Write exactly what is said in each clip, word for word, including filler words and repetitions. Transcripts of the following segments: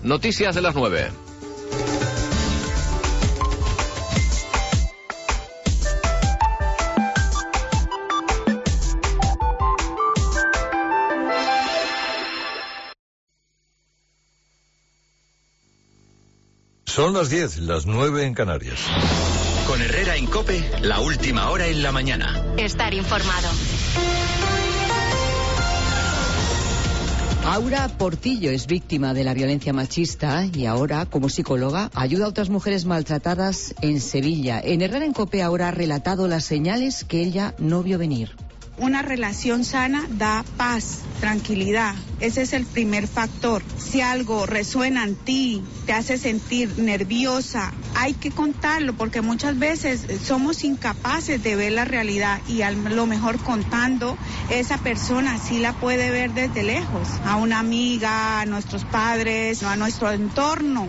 Noticias de las nueve. Son las diez, las nueve en Canarias. Con Herrera en COPE, la última hora en la mañana. Estar informado. Aura Portillo es víctima de la violencia machista y ahora, como psicóloga, ayuda a otras mujeres maltratadas en Sevilla. En Herrera en COPE ahora ha relatado las señales que ella no vio venir. Una relación sana da paz, tranquilidad. Ese es el primer factor. Si algo resuena en ti, te hace sentir nerviosa, hay que contarlo porque muchas veces somos incapaces de ver la realidad y a lo mejor contando, esa persona sí la puede ver desde lejos, a una amiga, a nuestros padres, a nuestro entorno.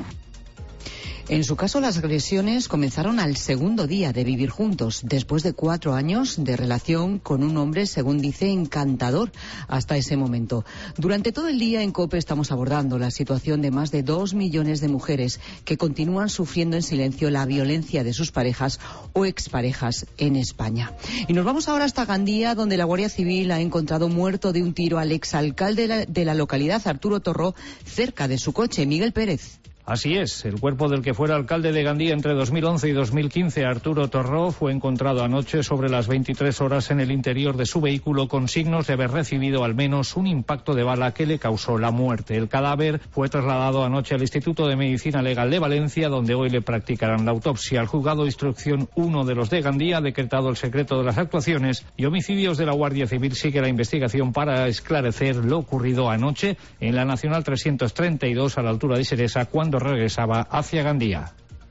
En su caso, las agresiones comenzaron al segundo día de vivir juntos, después de cuatro años de relación con un hombre, según dice, encantador hasta ese momento. Durante todo el día en COPE estamos abordando la situación de más de dos millones de mujeres que continúan sufriendo en silencio la violencia de sus parejas o exparejas en España. Y nos vamos ahora hasta Gandía, donde la Guardia Civil ha encontrado muerto de un tiro al exalcalde de la, de la localidad, Arturo Torró, cerca de su coche. Miguel Pérez. Así es, el cuerpo del que fuera alcalde de Gandía entre dos mil once y dos mil quince, Arturo Torró, fue encontrado anoche sobre las veintitrés horas en el interior de su vehículo con signos de haber recibido al menos un impacto de bala que le causó la muerte. El cadáver fue trasladado anoche al Instituto de Medicina Legal de Valencia, donde hoy le practicarán la autopsia. El juzgado de instrucción uno de los de Gandía ha decretado el secreto de las actuaciones y homicidios de la Guardia Civil. Sigue la investigación para esclarecer lo ocurrido anoche en la Nacional trescientos treinta y dos a la altura de Seresa, cuando regresaba hacia Gandía.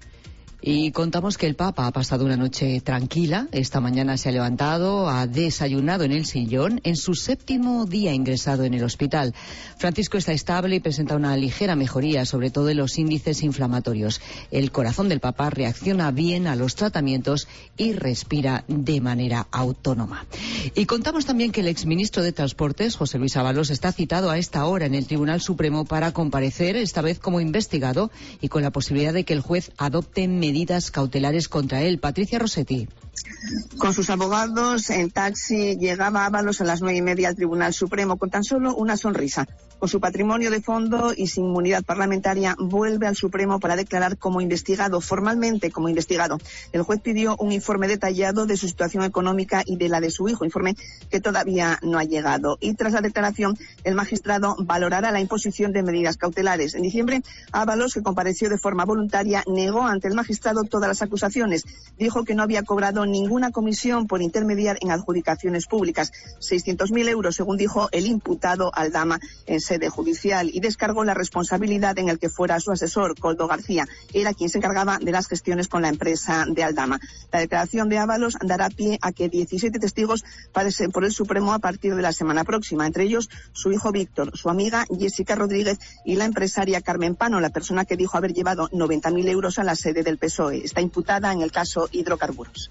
Y contamos que el Papa ha pasado una noche tranquila. Esta mañana se ha levantado, ha desayunado en el sillón, en su séptimo día ingresado en el hospital. Francisco está estable y presenta una ligera mejoría, sobre todo en los índices inflamatorios. El corazón del Papa reacciona bien a los tratamientos y respira de manera autónoma. Y contamos también que el exministro de Transportes, José Luis Ábalos, está citado a esta hora en el Tribunal Supremo para comparecer, esta vez como investigado y con la posibilidad de que el juez adopte medidas medidas cautelares contra él. Patricia Rossetti. Con sus abogados en taxi llegaba Ábalos a las nueve y media al Tribunal Supremo con tan solo una sonrisa. Con su patrimonio de fondo y sin inmunidad parlamentaria, vuelve al Supremo para declarar como investigado, formalmente como investigado. El juez pidió un informe detallado de su situación económica y de la de su hijo, informe que todavía no ha llegado. Y tras la declaración, el magistrado valorará la imposición de medidas cautelares. En diciembre, Ábalos, que compareció de forma voluntaria, negó ante el magistrado todas las acusaciones. Dijo que no había cobrado ninguna comisión por intermediar en adjudicaciones públicas. seiscientos mil euros, según dijo el imputado Aldama en sede judicial, y descargó la responsabilidad en el que fuera su asesor, Coldo García. Era quien se encargaba de las gestiones con la empresa de Aldama. La declaración de Ábalos dará pie a que diecisiete testigos pasen por el Supremo a partir de la semana próxima, entre ellos su hijo Víctor, su amiga Jessica Rodríguez y la empresaria Carmen Pano, la persona que dijo haber llevado noventa mil euros a la sede del P S O E. Está imputada en el caso Hidrocarburos.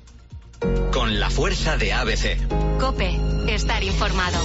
Con la fuerza de A B C. COPE, estar informado.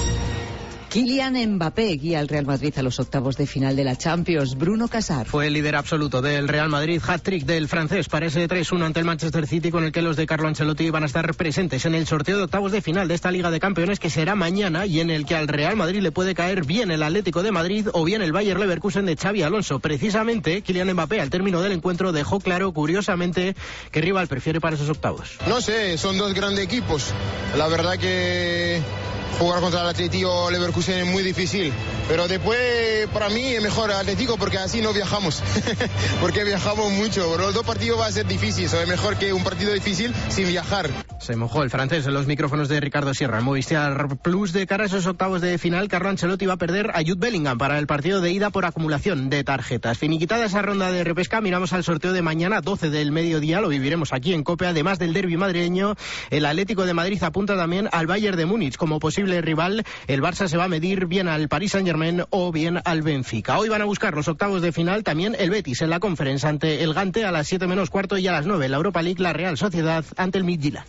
Kylian Mbappé guía al Real Madrid a los octavos de final de la Champions. Bruno Casar. Fue el líder absoluto del Real Madrid, hat-trick del francés para ese tres uno ante el Manchester City, con el que los de Carlo Ancelotti van a estar presentes en el sorteo de octavos de final de esta Liga de Campeones, que será mañana y en el que al Real Madrid le puede caer bien el Atlético de Madrid o bien el Bayer Leverkusen de Xabi Alonso. Precisamente, Kylian Mbappé al término del encuentro dejó claro, curiosamente, qué rival prefiere para esos octavos. No sé, son dos grandes equipos. La verdad que jugar contra el Atlético Leverkusen es muy difícil, pero después para mí es mejor Atlético porque así no viajamos, porque viajamos mucho. Los dos partidos va a ser difíciles, es mejor que un partido difícil sin viajar. Se mojó el francés en los micrófonos de Ricardo Sierra. En Movistar Plus, de cara a esos octavos de final, Carlo Ancelotti va a perder a Jude Bellingham para el partido de ida por acumulación de tarjetas. Finiquitada esa ronda de repesca, miramos al sorteo de mañana, doce del mediodía, lo viviremos aquí en COPE. Además del derbi madrileño, el Atlético de Madrid apunta también al Bayern de Múnich como posible rival. El Barça se va a medir bien al Paris Saint-Germain o bien al Benfica. Hoy van a buscar los octavos de final también el Betis en la Conference ante el Gante a las siete menos cuarto, y a las nueve en la Europa League la Real Sociedad ante el Midtjylland.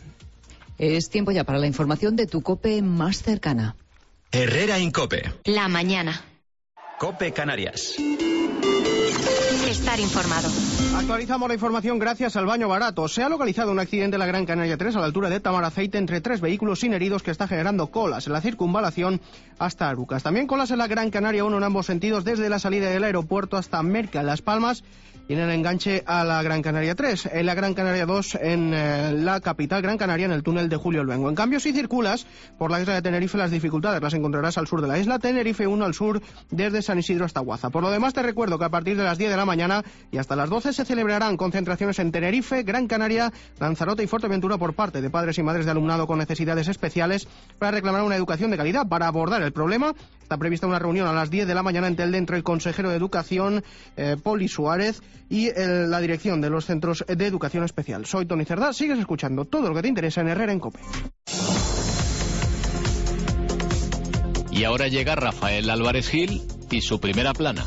Es tiempo ya para la información de tu COPE más cercana. Herrera en COPE. La mañana. COPE Canarias. estar informado. Actualizamos la información gracias al Baño Barato. Se ha localizado un accidente en la Gran Canaria tres a la altura de Tamaraceite entre tres vehículos sin heridos que está generando colas en la circunvalación hasta Arucas. También colas en la Gran Canaria uno en ambos sentidos desde la salida del aeropuerto hasta Merca, Las Palmas, y en el enganche a la Gran Canaria tres. En la Gran Canaria dos, en eh, la capital Gran Canaria, en el túnel de Julio Luengo. En cambio, si circulas por la isla de Tenerife, las dificultades las encontrarás al sur de la isla. Tenerife uno al sur desde San Isidro hasta Guaza. Por lo demás, te recuerdo que a partir de las diez de la mañana y hasta las doce se celebrarán concentraciones en Tenerife, Gran Canaria, Lanzarote y Fuerteventura por parte de padres y madres de alumnado con necesidades especiales para reclamar una educación de calidad. Para abordar el problema, está prevista una reunión a las diez de la mañana en Telde entre el consejero de Educación, eh, Poli Suárez, y el, la dirección de los centros de educación especial. Soy Tony Cerdá, sigues escuchando todo lo que te interesa en Herrera en COPE. Y ahora llega Rafael Álvarez Gil y su primera plana.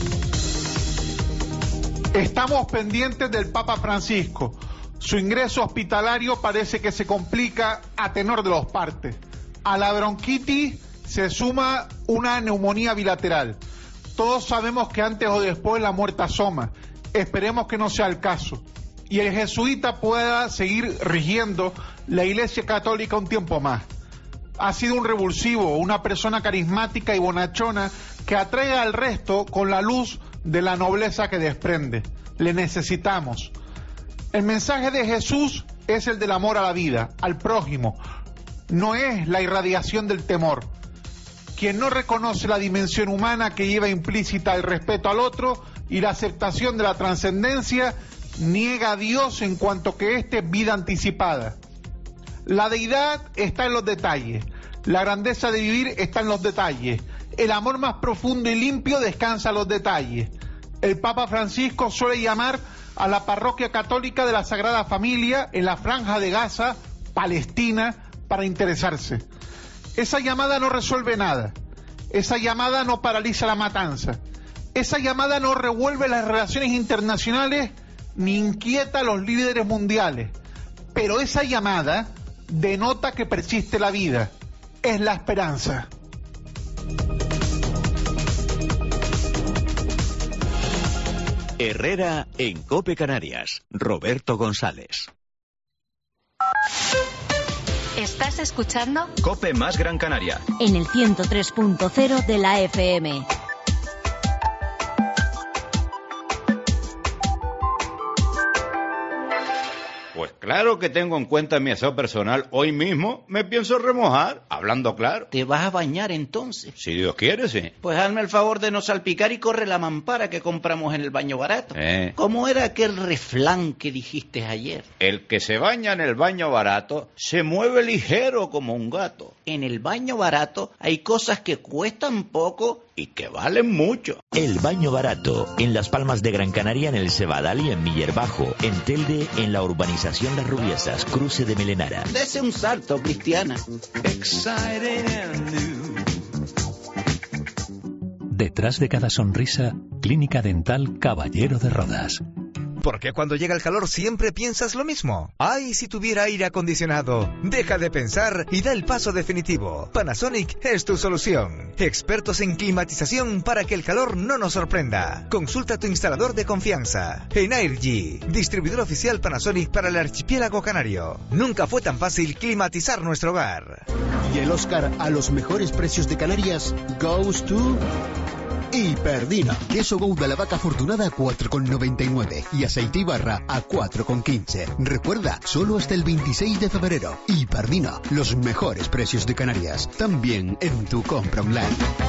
Estamos pendientes del Papa Francisco. Su ingreso hospitalario parece que se complica a tenor de los partes. A la bronquitis se suma una neumonía bilateral. Todos sabemos que antes o después la muerte asoma. Esperemos que no sea el caso. Y el jesuita pueda seguir rigiendo la Iglesia Católica un tiempo más. Ha sido un revulsivo, una persona carismática y bonachona que atrae al resto con la luz de la nobleza que desprende. Le necesitamos. El mensaje de Jesús es el del amor a la vida, al prójimo. No es la irradiación del temor. Quien no reconoce la dimensión humana que lleva implícita el respeto al otro y la aceptación de la trascendencia, niega a Dios en cuanto que éste es vida anticipada. La deidad está en los detalles, la grandeza de vivir está en los detalles, el amor más profundo y limpio descansa en los detalles. El Papa Francisco suele llamar a la parroquia católica de la Sagrada Familia en la Franja de Gaza, Palestina, para interesarse. Esa llamada no resuelve nada, esa llamada no paraliza la matanza, esa llamada no revuelve las relaciones internacionales ni inquieta a los líderes mundiales, pero esa llamada denota que persiste la vida, es la esperanza. Herrera en COPE Canarias. Roberto González. ¿Estás escuchando? COPE más Gran Canaria. En el ciento tres punto cero de la F M. Pues claro que tengo en cuenta mi aseo personal. Hoy mismo me pienso remojar, hablando claro. ¿Te vas a bañar entonces? Si Dios quiere, sí. Pues hazme el favor de no salpicar y corre la mampara que compramos en el Baño Barato. Eh. ¿Cómo era aquel refrán que dijiste ayer? El que se baña en el Baño Barato se mueve ligero como un gato. En el Baño Barato hay cosas que cuestan poco y que valen mucho. El Baño Barato, en Las Palmas de Gran Canaria, en el Cebadal y en Miller Bajo, en Telde, en la urbanización Las Rubiesas, cruce de Melenara. Dese un salto, Cristiana. Detrás de cada sonrisa, Clínica Dental Caballero de Rodas. ¿Por qué cuando llega el calor siempre piensas lo mismo? ¡Ay, si tuviera aire acondicionado! Deja de pensar y da el paso definitivo. Panasonic es tu solución. Expertos en climatización para que el calor no nos sorprenda. Consulta a tu instalador de confianza. Energy, distribuidor oficial Panasonic para el archipiélago canario. Nunca fue tan fácil climatizar nuestro hogar. Y el Oscar a los mejores precios de Canarias goes to... Hiperdina. Queso Gouda la vaca afortunada a cuatro con noventa y nueve y aceite Ibarra a cuatro con quince. Recuerda, solo hasta el veintiséis de febrero. Hiperdina, los mejores precios de Canarias. También en tu compra online.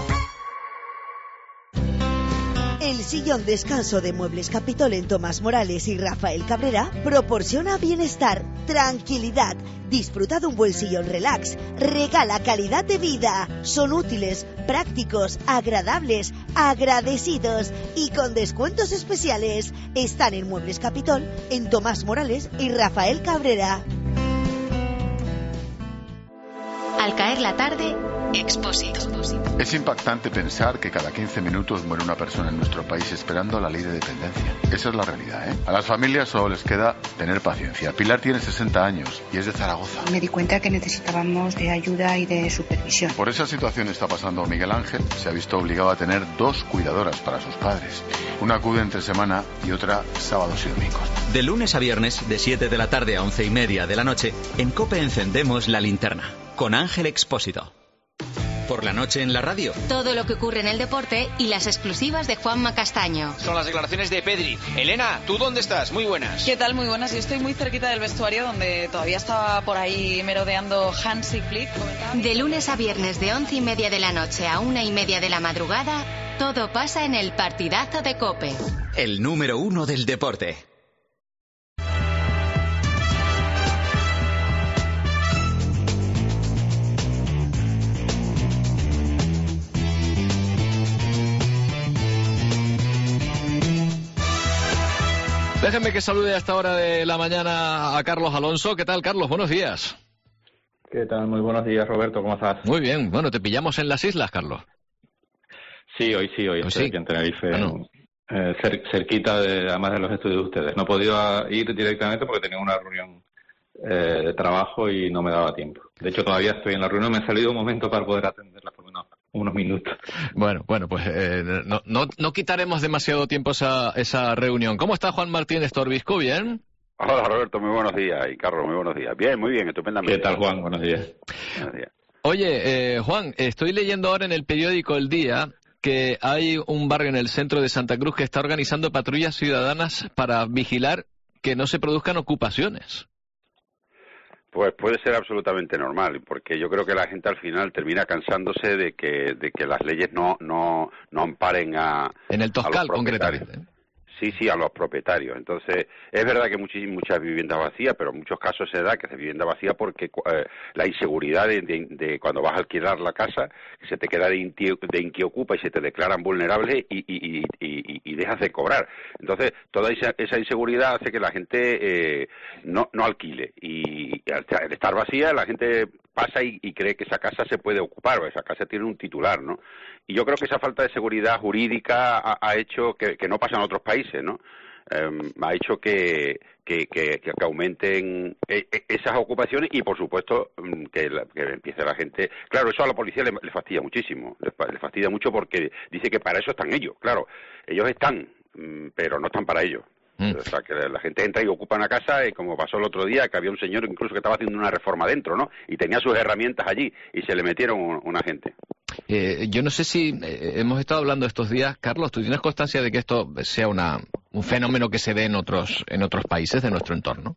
El sillón descanso de Muebles Capitol en Tomás Morales y Rafael Cabrera proporciona bienestar, tranquilidad. Disfruta de un buen sillón relax, regala calidad de vida. Son útiles, prácticos, agradables, agradecidos y con descuentos especiales. Están en Muebles Capitol en Tomás Morales y Rafael Cabrera. Al caer la tarde, Expósito. Es impactante pensar que cada quince minutos muere una persona en nuestro país esperando la ley de dependencia. Esa es la realidad, ¿eh? A las familias solo les queda tener paciencia. Pilar tiene sesenta años y es de Zaragoza. Me di cuenta que necesitábamos de ayuda y de supervisión. Por esa situación está pasando Miguel Ángel. Se ha visto obligado a tener dos cuidadoras para sus padres. Una acude entre semana y otra sábados y domingos. De lunes a viernes, de siete de la tarde a once y media de la noche, en COPE encendemos la linterna. Con Ángel Expósito. Por la noche en la radio. Todo lo que ocurre en el deporte y las exclusivas de Juanma Castaño. Son las declaraciones de Pedri. Elena, ¿tú dónde estás? Muy buenas. ¿Qué tal? Muy buenas. Yo estoy muy cerquita del vestuario donde todavía estaba por ahí merodeando Hansi Flick. De lunes a viernes de once y media de la noche a una y media de la madrugada, todo pasa en el partidazo de COPE. El número uno del deporte. Déjenme que salude a esta hora de la mañana a Carlos Alonso. ¿Qué tal, Carlos? Buenos días. ¿Qué tal? Muy buenos días, Roberto. ¿Cómo estás? Muy bien. Bueno, te pillamos en las islas, Carlos. Sí, hoy sí, hoy, hoy estoy sí. aquí en Tenerife, ah, no. eh, cer cerquita, de, además de los estudios de ustedes. No he podido ir directamente porque tenía una reunión eh, de trabajo y no me daba tiempo. De hecho, todavía estoy en la reunión. Me ha salido un momento para poder atenderla por menos unos minutos. Bueno, bueno, pues eh, no, no, no quitaremos demasiado tiempo esa, esa reunión. ¿Cómo está Juan Martínez Torbisco? ¿Bien? Hola, Roberto, muy buenos días. Y Carlos, muy buenos días. Bien, muy bien, estupendamente. ¿Qué tal, Juan? Buenos días. Buenos días. Oye, eh, Juan, estoy leyendo ahora en el periódico El Día que hay un barrio en el centro de Santa Cruz que está organizando patrullas ciudadanas para vigilar que no se produzcan ocupaciones. Pues puede ser absolutamente normal, porque yo creo que la gente al final termina cansándose de que de que las leyes no no no amparen a en el Toscal concretamente. Sí, sí, a los propietarios. Entonces, es verdad que muchas, muchas viviendas vacías, pero en muchos casos se da que es vivienda vacía porque eh, la inseguridad de, de, de cuando vas a alquilar la casa, que se te queda de, inti, de inquiocupa y se te declaran vulnerables y, y, y, y, y dejas de cobrar. Entonces, toda esa, esa inseguridad hace que la gente eh, no, no alquile. Y al estar vacía, la gente pasa y, y cree que esa casa se puede ocupar, o esa casa tiene un titular, ¿no? Y yo creo que esa falta de seguridad jurídica ha, ha hecho que, que no pasa en otros países, ¿no? Eh, ha hecho que, que, que, que aumenten esas ocupaciones y, por supuesto, que, la, que empiece la gente... Claro, eso a la policía le, le fastidia muchísimo, le, le fastidia mucho porque dice que para eso están ellos. Claro, ellos están, pero no están para ello. Mm. O sea, que la gente entra y ocupa una casa, y como pasó el otro día, que había un señor incluso que estaba haciendo una reforma dentro, ¿no? Y tenía sus herramientas allí y se le metieron una gente. Eh, yo no sé si eh, hemos estado hablando estos días, Carlos, ¿tú tienes constancia de que esto sea una, un fenómeno que se dé en otros en otros países de nuestro entorno?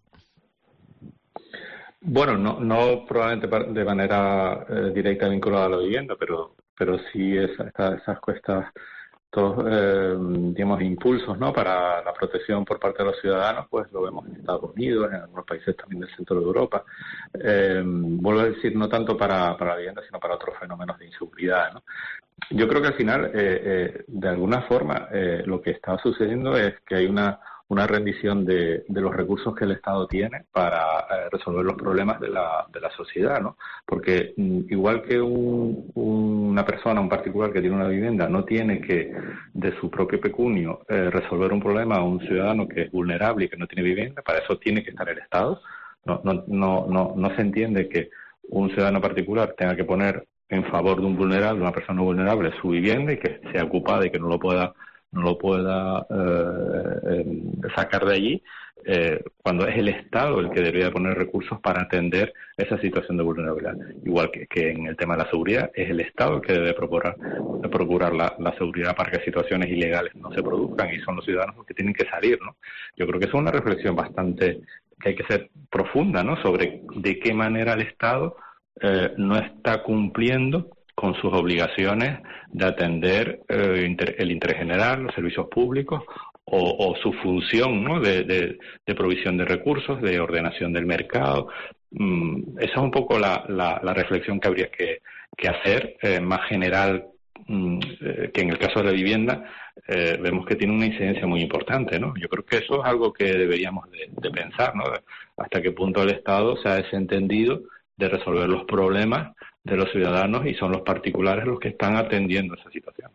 Bueno, no, no probablemente de manera eh, directa vinculada a la vivienda, pero pero sí esa, esa, esas cuestas, estos eh, digamos impulsos, ¿no?, para la protección por parte de los ciudadanos, pues lo vemos en Estados Unidos, en algunos países también del centro de Europa. Eh, vuelvo a decir, no tanto para, para la vivienda, sino para otros fenómenos de inseguridad, ¿no? Yo creo que al final, eh, eh, de alguna forma, eh, lo que está sucediendo es que hay una una rendición de, de los recursos que el Estado tiene para eh, resolver los problemas de la, de la sociedad, ¿no? Porque mm, igual que un, una persona, un particular que tiene una vivienda, no tiene que, de su propio pecunio, eh, resolver un problema a un ciudadano que es vulnerable y que no tiene vivienda, para eso tiene que estar el Estado. No, no, no, no, no se entiende que un ciudadano particular tenga que poner en favor de un vulnerable, una persona vulnerable, su vivienda y que sea ocupada y que no lo pueda no lo pueda eh, eh, sacar de allí, eh, cuando es el Estado el que debería poner recursos para atender esa situación de vulnerabilidad. Igual que, que en el tema de la seguridad, es el Estado el que debe procurar, procurar la, la seguridad para que situaciones ilegales no se produzcan, y son los ciudadanos los que tienen que salir, ¿no? Yo creo que es una reflexión bastante que hay que ser profunda, ¿no?, sobre de qué manera el Estado eh, no está cumpliendo con sus obligaciones de atender eh, inter, el interés general, los servicios públicos, o, o su función, ¿no?, de, de, de provisión de recursos, de ordenación del mercado. Mm, esa es un poco la, la, la reflexión que habría que, que hacer, eh, más general, mm, eh, que en el caso de la vivienda eh, vemos que tiene una incidencia muy importante, ¿no? Yo creo que eso es algo que deberíamos de, de pensar, ¿no? Hasta qué punto el Estado se ha desentendido de resolver los problemas de los ciudadanos, y son los particulares los que están atendiendo esa situación.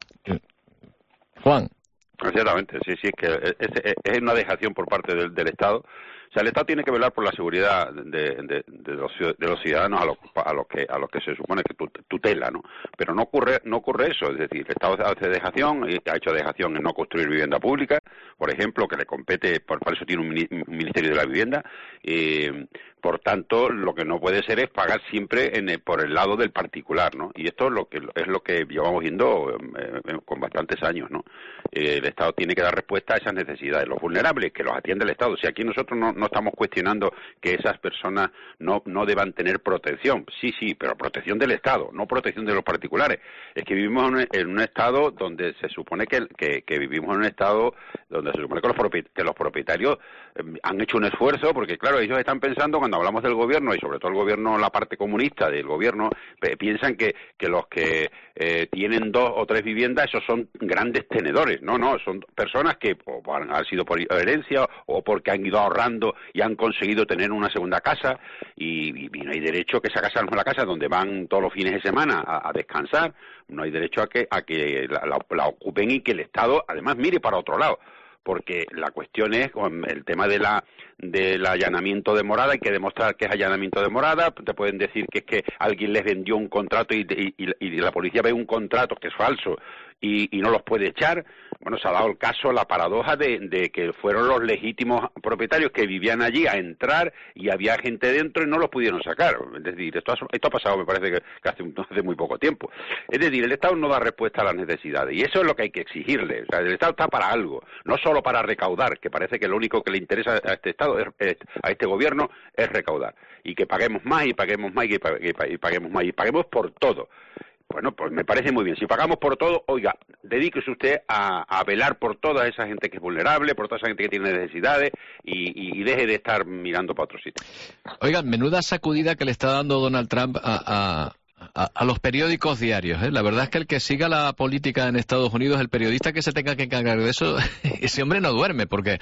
Juan. Exactamente, sí, sí, es que es, es una dejación por parte del, del Estado. O sea, el Estado tiene que velar por la seguridad de, de, de, los, de los ciudadanos a los, a los que a los que se supone que tutela, ¿no? Pero no ocurre no ocurre eso, es decir, el Estado hace dejación, y ha hecho dejación en no construir vivienda pública, por ejemplo, que le compete, por, por eso tiene un Ministerio de la Vivienda. Eh, por tanto, lo que no puede ser es pagar siempre en el, por el lado del particular, ¿no? Y esto es lo que es lo que llevamos viendo eh, con bastantes años, ¿no? Eh, el Estado tiene que dar respuesta a esas necesidades. Los vulnerables, que los atiende el Estado. Si aquí nosotros no, no estamos cuestionando que esas personas no, no deban tener protección. Sí, sí, pero protección del Estado, no protección de los particulares. Es que vivimos en un, en un Estado donde se supone que, que, que vivimos en un Estado donde se supone que los, propiet, que los propietarios eh, han hecho un esfuerzo, porque claro, ellos están pensando, cuando hablamos del gobierno, y sobre todo el gobierno, la parte comunista del gobierno, piensan que, que los que eh, tienen dos o tres viviendas, esos son grandes tenedores. No, no, son personas que o han, han sido por herencia o porque han ido ahorrando y han conseguido tener una segunda casa, y, y no hay derecho a que esa casa no es la casa donde van todos los fines de semana a, a descansar. No hay derecho a que, a que la, la, la ocupen, y que el Estado además mire para otro lado. Porque la cuestión es el tema de la del allanamiento de morada. Hay que demostrar que es allanamiento de morada. Te pueden decir que es que alguien les vendió un contrato y, y, y la policía ve un contrato que es falso y, y no los puede echar. Bueno, se ha dado el caso, la paradoja de, de que fueron los legítimos propietarios que vivían allí a entrar, y había gente dentro y no los pudieron sacar. Es decir, esto ha, esto ha pasado, me parece, que, que hace, hace muy poco tiempo. Es decir, el Estado no da respuesta a las necesidades, y eso es lo que hay que exigirle. O sea, el Estado está para algo, no solo para recaudar, que parece que lo único que le interesa a este Estado, es, es, a este gobierno, es recaudar. Y que paguemos más, y paguemos más, y, y paguemos más, y paguemos por todo. Bueno, pues me parece muy bien. Si pagamos por todo, oiga, dedíquese usted a, a velar por toda esa gente que es vulnerable, por toda esa gente que tiene necesidades, y, y, y deje de estar mirando para otro sitio. Oiga, menuda sacudida que le está dando Donald Trump a, a, a, a los periódicos diarios, ¿eh? La verdad es que el que siga la política en Estados Unidos, el periodista que se tenga que encargar de eso, ese hombre no duerme, porque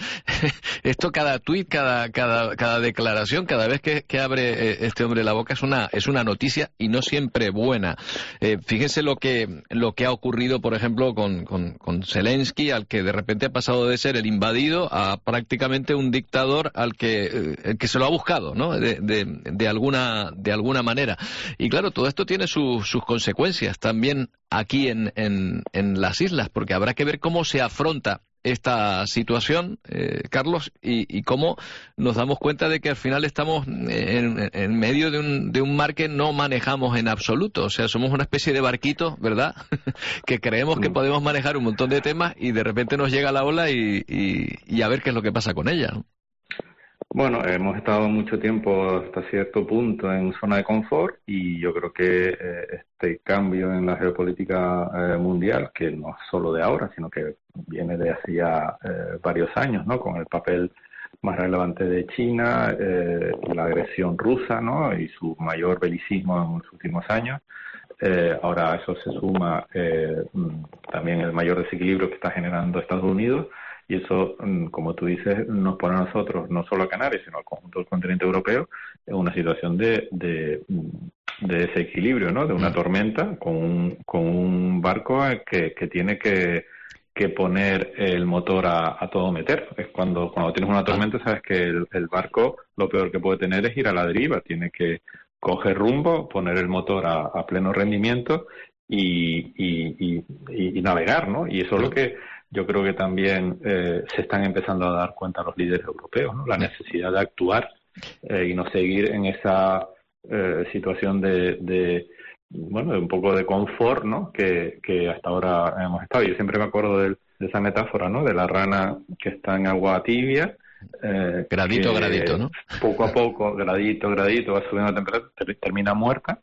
esto, cada tuit, cada, cada, cada declaración, cada vez que, que abre este hombre la boca, es una, es una noticia, y no siempre buena. Eh, fíjense lo que, lo que ha ocurrido, por ejemplo, con, con, con Zelensky, al que de repente ha pasado de ser el invadido a prácticamente un dictador al que, eh, que se lo ha buscado, ¿no? De, de, de alguna, de alguna manera. Y claro, todo esto tiene su, sus consecuencias también aquí en, en, en las islas, porque habrá que ver cómo se afronta esta situación, eh, Carlos, y, y cómo nos damos cuenta de que al final estamos en, en medio de un, de un mar que no manejamos en absoluto. O sea, somos una especie de barquito, ¿verdad? que creemos que podemos manejar un montón de temas, y de repente nos llega la ola y, y, y a ver qué es lo que pasa con ella, ¿no? Bueno, hemos estado mucho tiempo hasta cierto punto en zona de confort, y yo creo que eh, este cambio en la geopolítica eh, mundial, que no es solo de ahora, sino que viene de hace ya eh, varios años, ¿no? Con el papel más relevante de China, eh, la agresión rusa, ¿no? Y su mayor belicismo en los últimos años. Eh, ahora a eso se suma eh, también el mayor desequilibrio que está generando Estados Unidos. Y eso, como tú dices, nos pone a nosotros, no solo a Canarias, sino al conjunto del continente europeo, en una situación de, de, de desequilibrio, ¿no? De una tormenta con un, con un barco que, que tiene que, que poner el motor a, a todo meter. Es cuando, cuando tienes una tormenta, sabes que el, el barco, lo peor que puede tener es ir a la deriva. Tiene que coger rumbo, poner el motor a, a pleno rendimiento y, y, y, y navegar, ¿no? Y eso es lo que yo creo que también eh, se están empezando a dar cuenta los líderes europeos, ¿no? La necesidad de actuar eh, y no seguir en esa eh, situación de, de, bueno, de un poco de confort, ¿no? Que, que hasta ahora hemos estado. Yo siempre me acuerdo de, de esa metáfora, ¿no? De la rana que está en agua tibia. Eh, gradito, gradito, ¿no? Poco a poco, gradito, gradito, va subiendo la temperatura, termina muerta.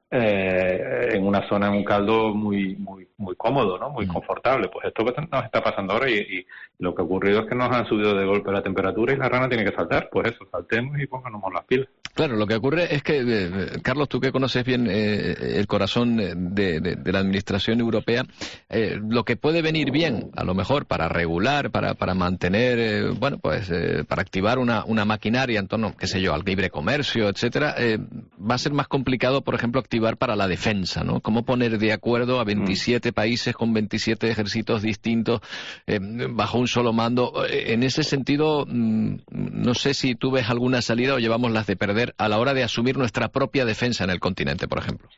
Eh, en una zona, en un caldo muy muy muy cómodo, ¿no? Muy mm. confortable. Pues esto que nos está pasando ahora, y, y lo que ha ocurrido es que nos han subido de golpe la temperatura y la rana tiene que saltar. Pues eso, saltemos y pónganos las pilas. Claro, lo que ocurre es que, eh, Carlos, tú que conoces bien eh, el corazón de, de, de la Administración Europea, eh, lo que puede venir bien, a lo mejor, para regular, para, para mantener, eh, bueno, pues, eh, para activar una, una maquinaria en torno, qué sé yo, al libre comercio, etcétera, eh, va a ser más complicado, por ejemplo, activar para la defensa, ¿no? ¿Cómo poner de acuerdo a veintisiete mm. países con veintisiete ejércitos distintos eh, bajo un solo mando? En ese sentido, mm, no sé si tú ves alguna salida o llevamos las de perder a la hora de asumir nuestra propia defensa en el continente, por ejemplo.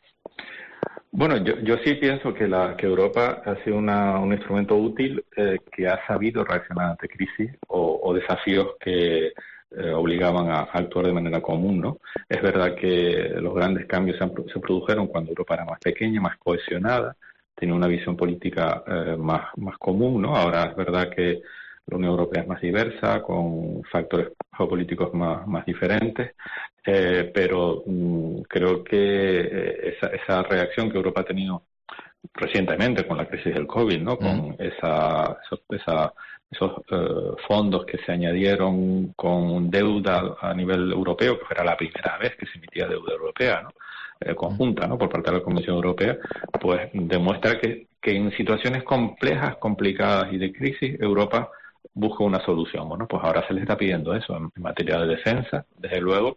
Bueno, yo, yo sí pienso que, la, que Europa ha sido una, un instrumento útil eh, que ha sabido reaccionar ante crisis o, o desafíos que eh, obligaban a, a actuar de manera común, ¿no? Es verdad que los grandes cambios se, han, se produjeron cuando Europa era más pequeña, más cohesionada, tenía una visión política eh, más, más común, ¿no? Ahora es verdad que la Unión Europea es más diversa, con factores geopolíticos más, más diferentes, eh, pero mmm, creo que eh, esa, esa reacción que Europa ha tenido recientemente con la crisis del COVID, ¿no? Con mm. esa, esos, esa, esos uh, fondos que se añadieron con deuda a nivel europeo, que era la primera vez que se emitía deuda europea, ¿no? Eh, conjunta, ¿no? Por parte de la Comisión Europea, pues demuestra que, que en situaciones complejas, complicadas y de crisis, Europa busca una solución. Bueno, pues ahora se les está pidiendo eso en, en materia de defensa, desde luego,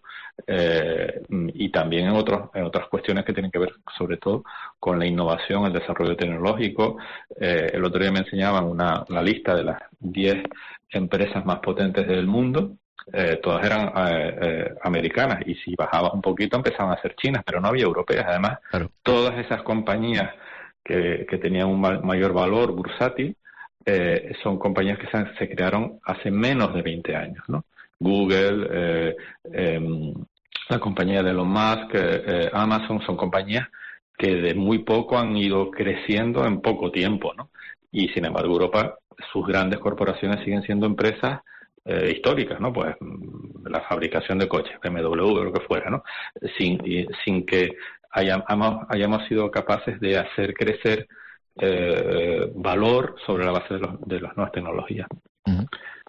eh, y también en otros en otras cuestiones que tienen que ver sobre todo con la innovación, el desarrollo tecnológico. Eh, el otro día me enseñaban una, una lista de las diez empresas más potentes del mundo. Eh, todas eran eh, eh, americanas, y si bajabas un poquito empezaban a ser chinas, pero no había europeas. Además, claro, todas esas compañías que, que tenían un ma- mayor valor bursátil Eh, son compañías que se, se crearon hace menos de veinte años, ¿no? Google, eh, eh, la compañía de Elon Musk, eh, Amazon, son compañías que de muy poco han ido creciendo en poco tiempo, ¿no? Y sin embargo Europa, sus grandes corporaciones siguen siendo empresas eh, históricas, ¿no? Pues la fabricación de coches, B M W o lo que fuera, ¿no? Sin, y, sin que hayamos, hayamos sido capaces de hacer crecer Eh, valor sobre la base de, los, de las nuevas tecnologías. Uh-huh.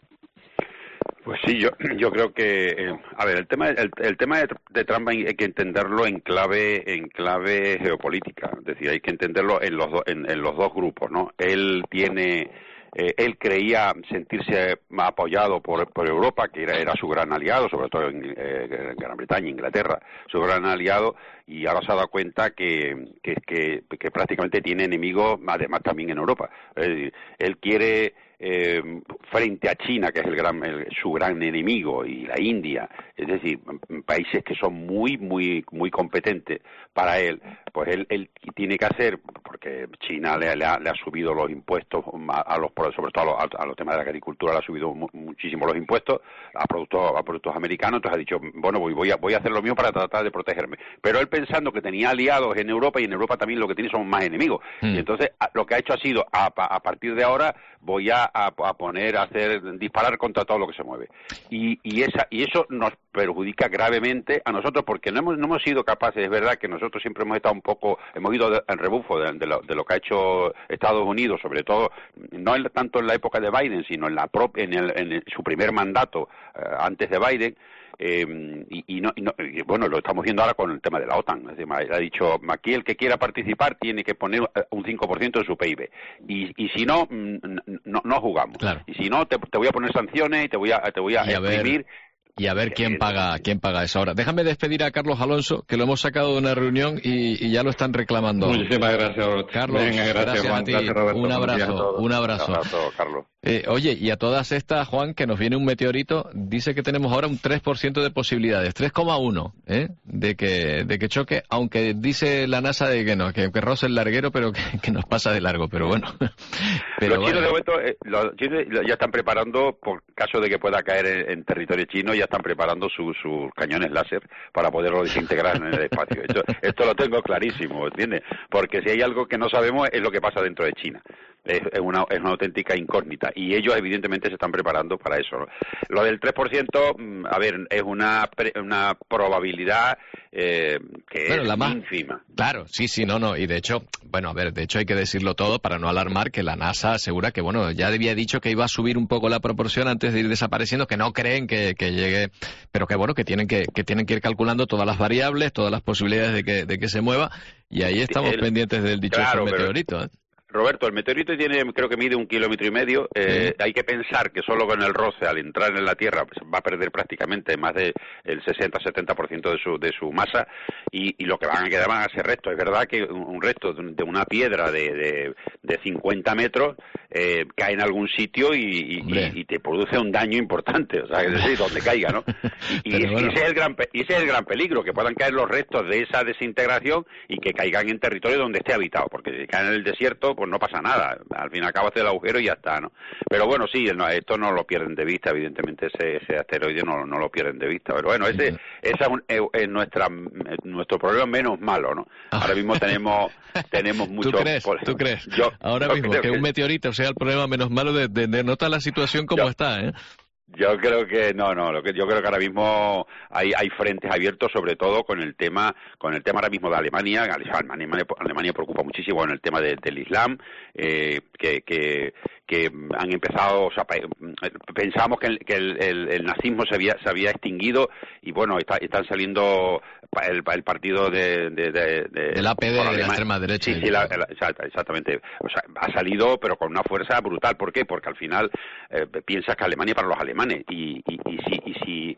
Pues sí, yo yo creo que eh, a ver, el tema el, el tema de, de Trump hay que entenderlo en clave en clave geopolítica, es decir, hay que entenderlo en los do, en, en los dos grupos, ¿no? Él tiene Eh, él creía sentirse apoyado por, por Europa, que era, era su gran aliado, sobre todo en, eh, en Gran Bretaña, Inglaterra, su gran aliado, y ahora se ha dado cuenta que, que, que, que prácticamente tiene enemigos, además también en Europa. Eh, él quiere, eh, frente a China, que es el gran, el, su gran enemigo, y la India, es decir, países que son muy, muy, muy competentes para él, pues él, él tiene que hacer, porque China le, le, ha, le ha subido los impuestos a, a los, sobre todo a los, a los temas de la agricultura, le ha subido mu, muchísimo los impuestos a productos, a productos americanos. Entonces ha dicho, bueno, voy, voy, a, voy a hacer lo mío para tratar de protegerme. Pero él, pensando que tenía aliados en Europa, y en Europa también lo que tiene son más enemigos. Mm. Y entonces lo que ha hecho ha sido, a, a partir de ahora voy a, a, a poner, a hacer, disparar contra todo lo que se mueve. Y, y, esa, y eso nos perjudica gravemente a nosotros, porque no hemos, no hemos sido capaces. Es verdad que nosotros siempre hemos estado un poco, hemos ido de, en rebufo de, de, lo, de lo que ha hecho Estados Unidos, sobre todo, no en, tanto en la época de Biden, sino en, la pro, en, el, en el, su primer mandato, eh, antes de Biden. Eh, y, y, no, y, no, y bueno, lo estamos viendo ahora con el tema de la OTAN. Es decir, ha dicho, aquí el que quiera participar tiene que poner un cinco por ciento de su P I B, y, y si no, no, no jugamos. Claro. Y si no, te, te voy a poner sanciones y te voy a, te voy a exprimir. Y a ver quién paga quién paga eso ahora. Déjame despedir a Carlos Alonso, que lo hemos sacado de una reunión y, y ya lo están reclamando. Muchísimas gracias, Carlos. Venga, gracias, gracias Juan, a ti. Gracias, Roberto. Un abrazo, un abrazo. Un abrazo, Carlos. Eh, oye, y a todas estas, Juan, que nos viene un meteorito, dice que tenemos ahora un tres por ciento de posibilidades, tres coma uno, ¿eh? de que de que choque, aunque dice la NASA de que no, que, que roce el larguero, pero que, que nos pasa de largo, pero bueno. Pero los chinos, bueno, de momento, eh, los chinos ya están preparando, por caso de que pueda caer en, en territorio chino, ya están preparando sus su cañones láser para poderlo desintegrar en el espacio. Esto, esto lo tengo clarísimo, ¿entiendes? Porque si hay algo que no sabemos es lo que pasa dentro de China. es, es, una, es una auténtica incógnita. Y ellos, evidentemente, se están preparando para eso, ¿no? Lo del tres por ciento, a ver, es una, una probabilidad eh, que bueno, es la más ínfima. Claro, sí, sí, no, no. Y de hecho, bueno, a ver, de hecho hay que decirlo todo para no alarmar, que la NASA asegura que, bueno, ya había dicho que iba a subir un poco la proporción antes de ir desapareciendo, que no creen que, que llegue, pero que, bueno, que tienen que, que tienen que ir calculando todas las variables, todas las posibilidades de que, de que se mueva, y ahí estamos el, pendientes del dichoso claro, meteorito, ¿eh? Roberto, el meteorito tiene, creo que mide un kilómetro y medio. Eh, sí. Hay que pensar que solo con el roce, al entrar en la Tierra, pues, va a perder prácticamente más del sesenta a setenta por ciento de su, de su masa, y, y lo que van a quedar van a ser restos. Es verdad que un, un resto de una piedra de, de, de cincuenta metros eh, cae en algún sitio y, y, y te produce un daño importante, o sea, es decir, donde caiga, ¿no? Y, y, bueno. y, ese es el gran, y ese es el gran peligro, que puedan caer los restos de esa desintegración y que caigan en territorio donde esté habitado, porque si caen en el desierto, pues no pasa nada, al fin y al cabo hace el agujero y ya está, ¿no? Pero bueno, sí, no, esto no lo pierden de vista, evidentemente ese, ese asteroide no, no lo pierden de vista, pero bueno, ese, esa es, es nuestra, nuestro problema menos malo, ¿no? Ahora mismo tenemos tenemos mucho... ¿Tú crees? Por, ¿Tú crees? Yo, Ahora mismo que, que un meteorito sea el problema menos malo de, de, de notar la situación como yo, está, ¿eh? Yo creo que no, no. Lo que yo creo que ahora mismo hay hay frentes abiertos, sobre todo con el tema con el tema ahora mismo de Alemania. Alemania, Alemania preocupa muchísimo en el tema de, del Islam, eh, que, que que han empezado, o sea, pensábamos que el, que el, el, el nazismo se había se había extinguido y bueno, está, están saliendo el, el partido de, de, de, de el A P D, de la extrema derecha. Sí, sí, la, la, exactamente. O sea, ha salido, pero con una fuerza brutal. ¿Por qué? Porque al final eh, piensas que Alemania para los alemanes y, y, y si, y si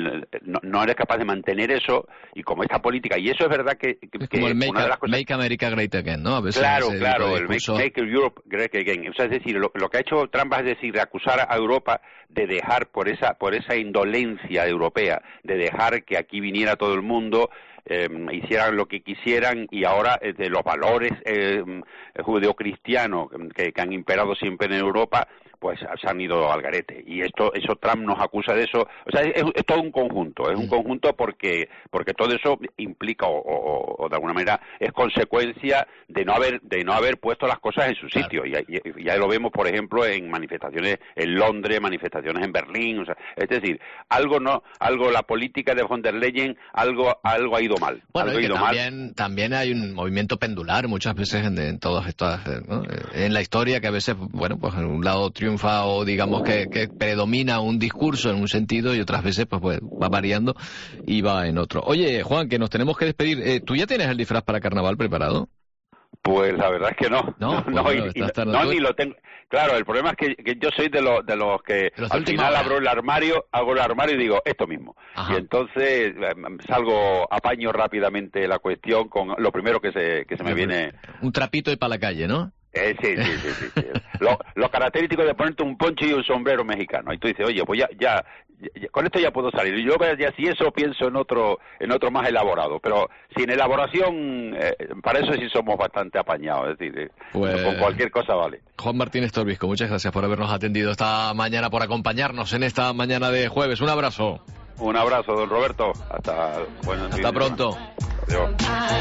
no, no eres capaz de mantener eso, y como esta política, y eso es verdad que, que es como el make, una de las cosas... make America Great Again, ¿no? A veces claro, claro, el make, make Europe Great Again. O sea, es decir, lo, lo que ha hecho Trump es decir, de acusar a Europa de dejar por esa por esa indolencia europea, de dejar que aquí viniera todo el mundo, eh, hicieran lo que quisieran, y ahora eh, de los valores eh, judeocristianos que, que han imperado siempre en Europa, pues se han ido al garete, y esto eso Trump nos acusa de eso. O sea, es, es todo un conjunto, es un conjunto porque porque todo eso implica o, o, o de alguna manera es consecuencia de no haber de no haber puesto las cosas en su sitio. Claro. Y, y, y ya lo vemos, por ejemplo, en manifestaciones en Londres, manifestaciones en Berlín, o sea, es decir, algo no algo la política de von der Leyen algo algo ha ido mal. Bueno, algo y ha ido también mal. también hay un movimiento pendular muchas veces en, en todas estas, ¿no? En la historia, que a veces, bueno, pues en un lado triunfa o digamos que, que predomina un discurso en un sentido y otras veces pues, pues va variando y va en otro. Oye, Juan, que nos tenemos que despedir. Eh, ¿Tú ya tienes el disfraz para carnaval preparado? Pues la verdad es que no. No, no, pues y, bueno, y, estás no ni lo tengo. Claro, el problema es que, que yo soy de los de los que los al final hora. abro el armario, hago el armario y digo esto mismo. Ajá. Y entonces eh, salgo, apaño rápidamente la cuestión con lo primero que se que se me viene. Un trapito y para la calle, ¿no? Eh, sí, sí, sí, sí, sí. Lo, lo característico de ponerte un poncho y un sombrero mexicano. Y tú dices, oye, pues ya, ya, ya con esto ya puedo salir. Y yo ya si eso pienso en otro, en otro más elaborado. Pero sin elaboración, eh, para eso sí somos bastante apañados. Es decir, eh, pues... con cualquier cosa vale. Juan Martínez Torbisco, muchas gracias por habernos atendido esta mañana, por acompañarnos en esta mañana de jueves. Un abrazo. Un abrazo, don Roberto. Hasta, bueno, Hasta pronto. Adiós.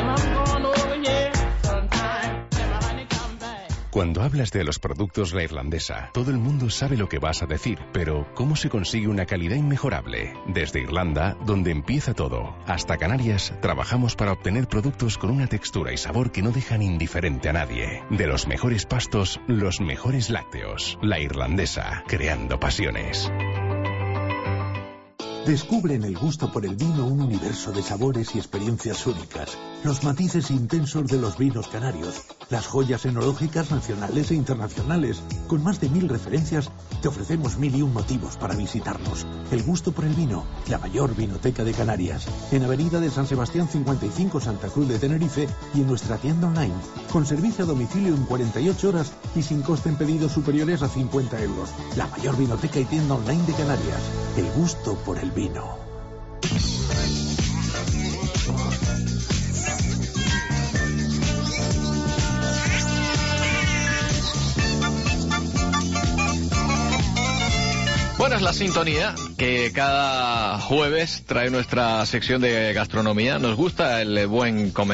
Cuando hablas de los productos La Irlandesa, todo el mundo sabe lo que vas a decir, pero ¿cómo se consigue una calidad inmejorable? Desde Irlanda, donde empieza todo, hasta Canarias, trabajamos para obtener productos con una textura y sabor que no dejan indiferente a nadie. De los mejores pastos, los mejores lácteos. La Irlandesa, creando pasiones. Descubre en el gusto por el vino un universo de sabores y experiencias únicas, los matices intensos de los vinos canarios, las joyas enológicas nacionales e internacionales. Con más de mil referencias, te ofrecemos mil y un motivos para visitarnos. El gusto por el vino, la mayor vinoteca de Canarias, en Avenida de San Sebastián cincuenta y cinco, Santa Cruz de Tenerife, y en nuestra tienda online, con servicio a domicilio en cuarenta y ocho horas y sin coste en pedidos superiores a cincuenta euros. La mayor vinoteca y tienda online de Canarias. El gusto por el vino. Vino. Bueno, es la sintonía que cada jueves trae nuestra sección de gastronomía. Nos gusta el buen comer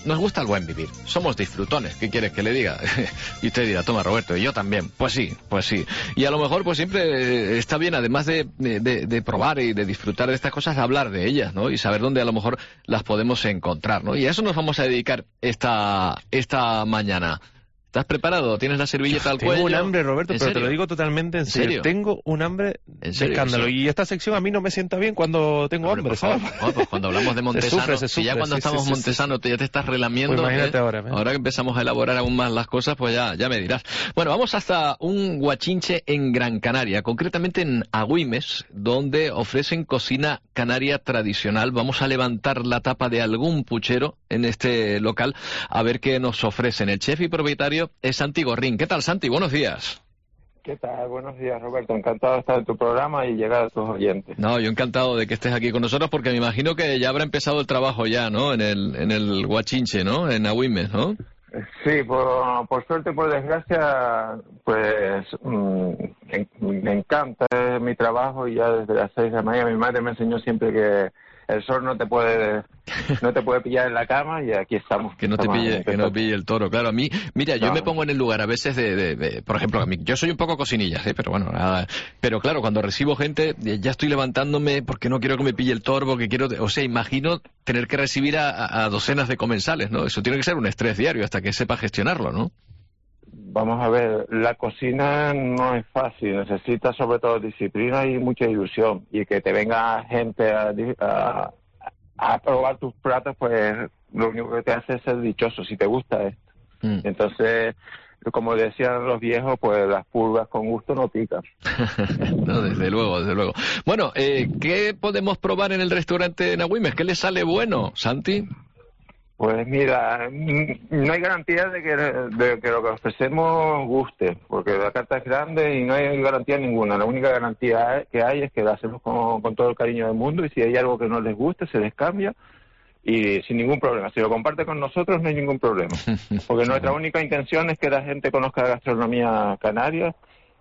nos gusta el buen vivir, somos disfrutones, ¿qué quieres que le diga? Y usted dirá, toma Roberto, y yo también, pues sí, pues sí. Y a lo mejor pues siempre está bien, además de, de, de probar y de disfrutar de estas cosas, hablar de ellas, ¿no? Y saber dónde a lo mejor las podemos encontrar, ¿no? Y a eso nos vamos a dedicar esta, esta mañana. ¿Estás preparado? ¿Tienes la servilleta al Tengo cuello? un hambre, Roberto, pero serio? te lo digo totalmente en ¿En serio. serio? Tengo un hambre ¿En de serio? escándalo. Sí. Y esta sección a mí no me sienta bien cuando tengo Hombre, hambre, por favor. ¿sabes? Bueno, pues cuando hablamos de Se Montesano, sufre, se si ya sufre, cuando sí, estamos sí, sí, Montesano te- ya te estás relamiendo, Pues imagínate ¿eh? ahora, ¿eh? Ahora que empezamos a elaborar aún más las cosas, pues ya, ya me dirás. Bueno, vamos hasta un guachinche en Gran Canaria, concretamente en Agüimes, donde ofrecen cocina canaria tradicional. Vamos a levantar la tapa de algún puchero en este local a ver qué nos ofrecen. El chef y propietario es Santi Gorrín. ¿Qué tal, Santi? Buenos días. ¿Qué tal? Buenos días, Roberto. Encantado de estar en tu programa y llegar a tus oyentes. No, yo encantado de que estés aquí con nosotros porque me imagino que ya habrá empezado el trabajo ya, ¿no? En el, en el Guachinche, ¿no? En Agüimes, ¿no? Sí, por, por suerte, por desgracia, pues mm, en- me encanta mi trabajo y ya desde las seis de la mañana mi madre me enseñó siempre que el sol no te puede no te puede pillar en la cama y aquí estamos. Que no te Estamos pille, que no pille el toro. Claro, a mí, mira, yo No. me pongo en el lugar a veces de, de, de- por ejemplo, a mí, yo soy un poco cocinilla, ¿sí? Pero bueno, nada. Pero claro, cuando recibo gente, eh, ya estoy levantándome porque no quiero que me pille el toro, porque quiero, o sea, imagino tener que recibir a, a- a docenas de comensales, ¿no? Eso tiene que ser un estrés diario hasta que sepa gestionarlo, ¿no? Vamos a ver, la cocina no es fácil, necesita sobre todo disciplina y mucha ilusión. Y que te venga gente a, di- a, a probar tus platos, pues lo único que te hace es ser dichoso, si te gusta esto. Entonces, como decían los viejos, pues las pulgas con gusto no pican. No, desde luego, desde luego. Bueno, eh, ¿qué podemos probar en el restaurante en Agüimes? ¿Qué le sale bueno, Santi? Pues mira, mm, no hay garantía de que, de que lo que ofrecemos guste, porque la carta es grande y no hay garantía ninguna. La única garantía que hay es que la hacemos con, con todo el cariño del mundo y si hay algo que no les guste, se les cambia y sin ningún problema. Si lo comparte con nosotros, no hay ningún problema. Porque nuestra única intención es que la gente conozca la gastronomía canaria,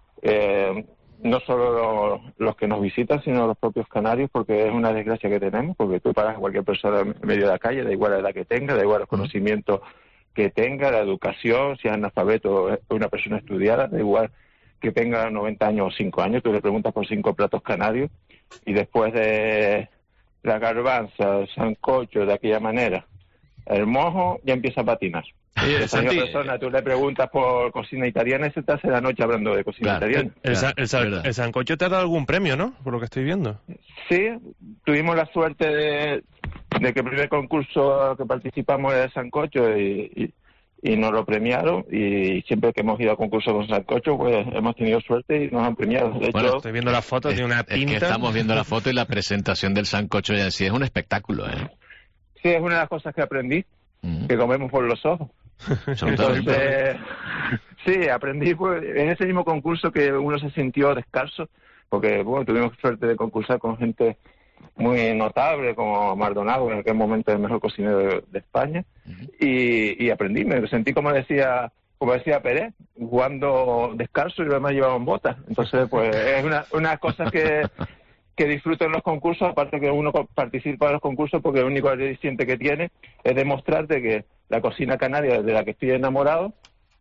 eh, no solo lo- los que nos visitan, sino los propios canarios, porque es una desgracia que tenemos, porque tú paras a cualquier persona en medio de la calle, da igual la edad que tenga, da igual los conocimientos que tenga, la educación, si es analfabeto o es una persona estudiada, da igual que tenga noventa años o cinco años, tú le preguntas por cinco platos canarios y después de la garbanza, el sancocho, de aquella manera, el mojo, ya empieza a patinar. Oye, Esa misma Santi, persona, tú le preguntas por cocina italiana y se te hace la noche hablando de cocina italiana. El, sa- el sa- el sancocho te ha dado algún premio, ¿no? Por lo que estoy viendo. Sí, tuvimos la suerte de, de que el primer concurso que participamos era el sancocho y, y, y nos lo premiaron y siempre que hemos ido a concursos con sancocho pues hemos tenido suerte y nos han premiado. De Bueno, hecho, Estoy viendo las fotos de una Es que pinta. estamos viendo la foto y la presentación del sancocho ya en sí es un espectáculo, ¿eh? sí, es una de las cosas que aprendí, que comemos por los ojos. Entonces, sí, aprendí pues, en ese mismo concurso que uno se sintió descalzo, porque bueno, tuvimos suerte de concursar con gente muy notable como Maldonado, en aquel momento el mejor cocinero de, de España, y, y aprendí, me sentí como decía como decía Pérez, jugando descalzo y lo demás llevaban botas. Entonces, pues es una, una cosa que, que disfruto en los concursos, aparte que uno co- participa en los concursos porque el único aliciente que tiene es demostrarte que la cocina canaria de la que estoy enamorado,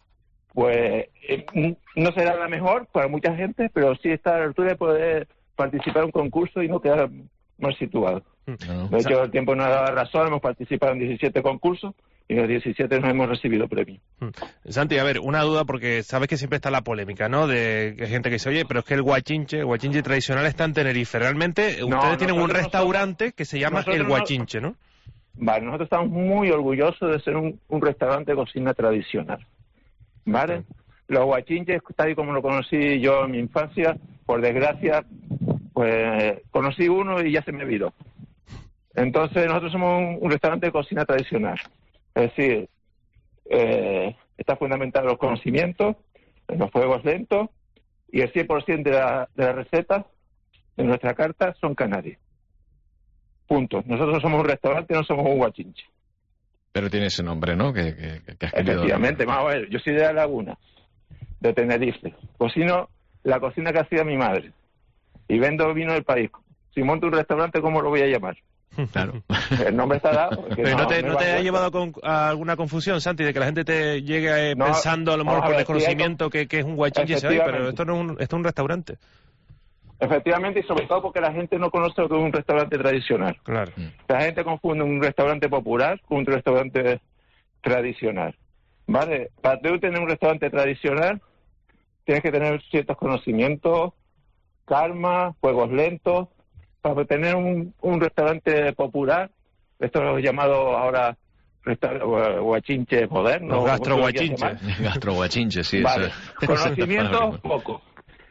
pues eh, n- no será la mejor para mucha gente, pero sí está a la altura de poder participar en un concurso y no quedar mal situado. De hecho, el tiempo nos ha dado la razón, hemos participado en diecisiete concursos y en los diecisiete nos hemos recibido premios. Santi, a ver, una duda porque sabes que siempre está la polémica, ¿no? De que hay gente que dice, oye, pero es que el guachinche, el guachinche tradicional está en Tenerife. Realmente No, ustedes tienen un nosotros- restaurante que se llama nosotros el no- guachinche, ¿no? Vale, nosotros estamos muy orgullosos de ser un, un restaurante de cocina tradicional. ¿Vale? Los guachinches, tal y como lo conocí yo en mi infancia, por desgracia, pues conocí uno y ya se me viró. Entonces nosotros somos un, un restaurante de cocina tradicional. Es decir, eh, está fundamentado en los conocimientos, en los fuegos lentos, y el cien por ciento de, la, de las recetas de nuestra carta son canarias. Punto. Nosotros somos un restaurante, no somos un guachinche. Pero tiene ese nombre, ¿no? Que, que, que has querido- Efectivamente, vamos a ver, yo soy de La Laguna, de Tenerife. Cocino la cocina que hacía mi madre. Y vendo vino del país. Si monto un restaurante, ¿cómo lo voy a llamar? Claro. El nombre está dado. Pero no, no te, no te ha llevado con, a alguna confusión, Santi, de que la gente te llegue eh, no, pensando a lo mejor por desconocimiento si que, que es un guachinche, pero esto no es un, esto es un restaurante. Efectivamente, y sobre todo porque la gente no conoce lo que es un restaurante tradicional. Claro. La gente confunde un restaurante popular con un restaurante tradicional. ¿Vale? Para tú tener un restaurante tradicional, tienes que tener ciertos conocimientos, calma, juegos lentos. Para tener un, un restaurante popular, esto es lo llamado ahora guachinche moderno. Gastroguachinche. Gastroguachinche, sí. Vale. Eso. Conocimientos, poco.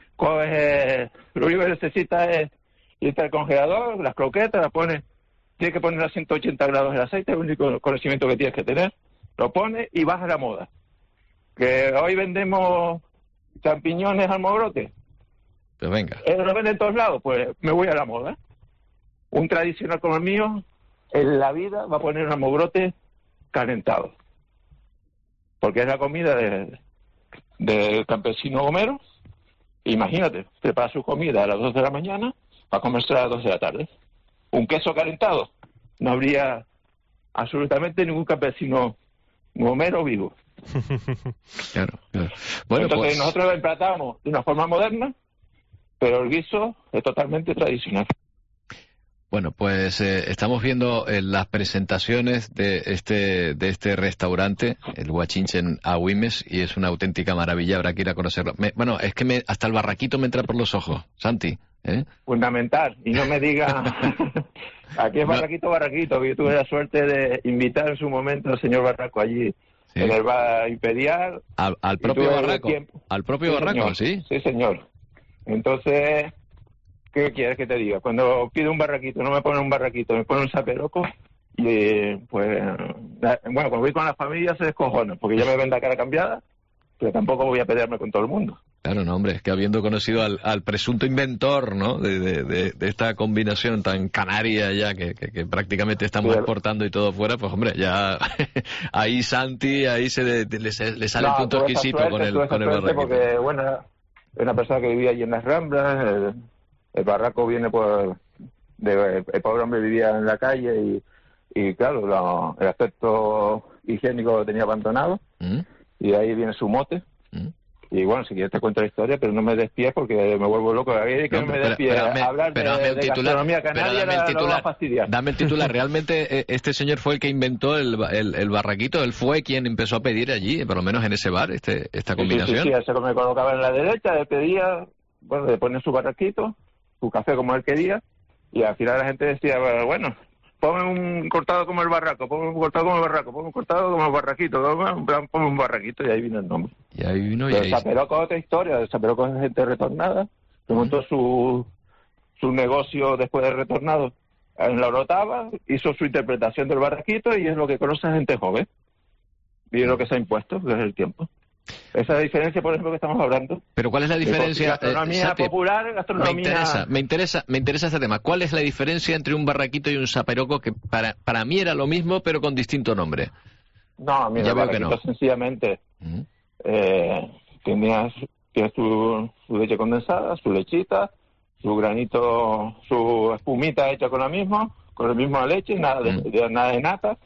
Eh, lo único que necesita es irte al congelador, las croquetas, las pones, tienes que poner a ciento ochenta grados el aceite, es el único conocimiento que tienes que tener. Lo pones y vas a la moda. Que hoy vendemos champiñones al mogrote. Pues venga. Eh, lo venden en todos lados, pues me voy a la moda. Un tradicional como el mío, en la vida va a poner un mogrote calentado. Porque es la comida del de campesino gomero. Imagínate, prepara su comida a las dos de la mañana para comerse a las dos de la tarde. Un queso calentado. No habría absolutamente ningún campesino gomero vivo. Claro, claro. Bueno, entonces pues... nosotros lo emplatamos de una forma moderna, pero el guiso es totalmente tradicional. Bueno, pues eh, estamos viendo eh, las presentaciones de este de este restaurante, el Guachinche en Agüimes, y es una auténtica maravilla, habrá que ir a conocerlo. Me, bueno, es que me, hasta el barraquito me entra por los ojos, Santi. ¿eh? Fundamental, y no me diga, aquí es barraquito, barraquito, que yo tuve la suerte de invitar en su momento al señor Barraco allí, sí, en el bar Imperial. Al, al propio Barraco, al propio sí, Barraco, señor. ¿sí? Sí, señor. Entonces... ¿qué quieres que te diga? Cuando pido un barraquito, no me ponen un barraquito, me ponen un zaperoco y pues, bueno, cuando voy con la familia se descojona, porque ya me ven la cara cambiada, pero tampoco voy a pelearme con todo el mundo. Claro, no, hombre, es que habiendo conocido al, al presunto inventor, ¿no?, de, de, de, de esta combinación tan canaria ya, que, que, que prácticamente estamos sí, exportando y todo fuera, pues hombre, ya ahí Santi, ahí se le, le, le sale no, el punto exquisito suerte, con el, con el barraquito. Porque, bueno, es una persona que vivía allí en las Ramblas, el, el barraco viene por... De, el pobre hombre vivía en la calle y, y claro, lo, el aspecto higiénico lo tenía abandonado, ¿Mm? Y de ahí viene su mote. ¿Mm? Y bueno, si quieres te cuento la historia, pero no me des pie porque me vuelvo loco. Ahí que no, no me des pie a hablar de, de titular, gastronomía canaria, dame el titular, la dame el titular. Realmente este señor fue el que inventó el, el, el barraquito, él fue quien empezó a pedir allí, por lo menos en ese bar, este esta combinación. Sí, sí, sí, sí, se me colocaba en la derecha, le pedía, bueno, le ponía su barraquito, su café como él quería, y al final la gente decía, bueno, ponme un cortado como el barraco, ponme un cortado como el barraco, ponme un cortado como el barraquito, ponme un barraquito, y ahí vino el nombre. Y ahí vino y Pero ahí... el Zaperoco es otra historia, el Zaperoco es gente retornada, que montó su, su negocio después de retornado en la Orotava, hizo su interpretación del barraquito y es lo que conoce la gente joven. Y es lo que se ha impuesto desde el tiempo. Esa es la diferencia, por ejemplo, que estamos hablando. Pero ¿cuál es la diferencia? Gastronomía eh, Santi, popular, gastronomía... Me interesa, me interesa, me interesa este tema. ¿Cuál es la diferencia entre un barraquito y un zaperoco que para, para mí era lo mismo, pero con distinto nombre? No, mira, ya el veo que no. Sencillamente, ¿Mm? eh, tenías, tienes tu, su leche condensada, su lechita, su granito, su espumita hecha con la misma, con la misma leche, nada de, ¿Mm? de, nada de nata,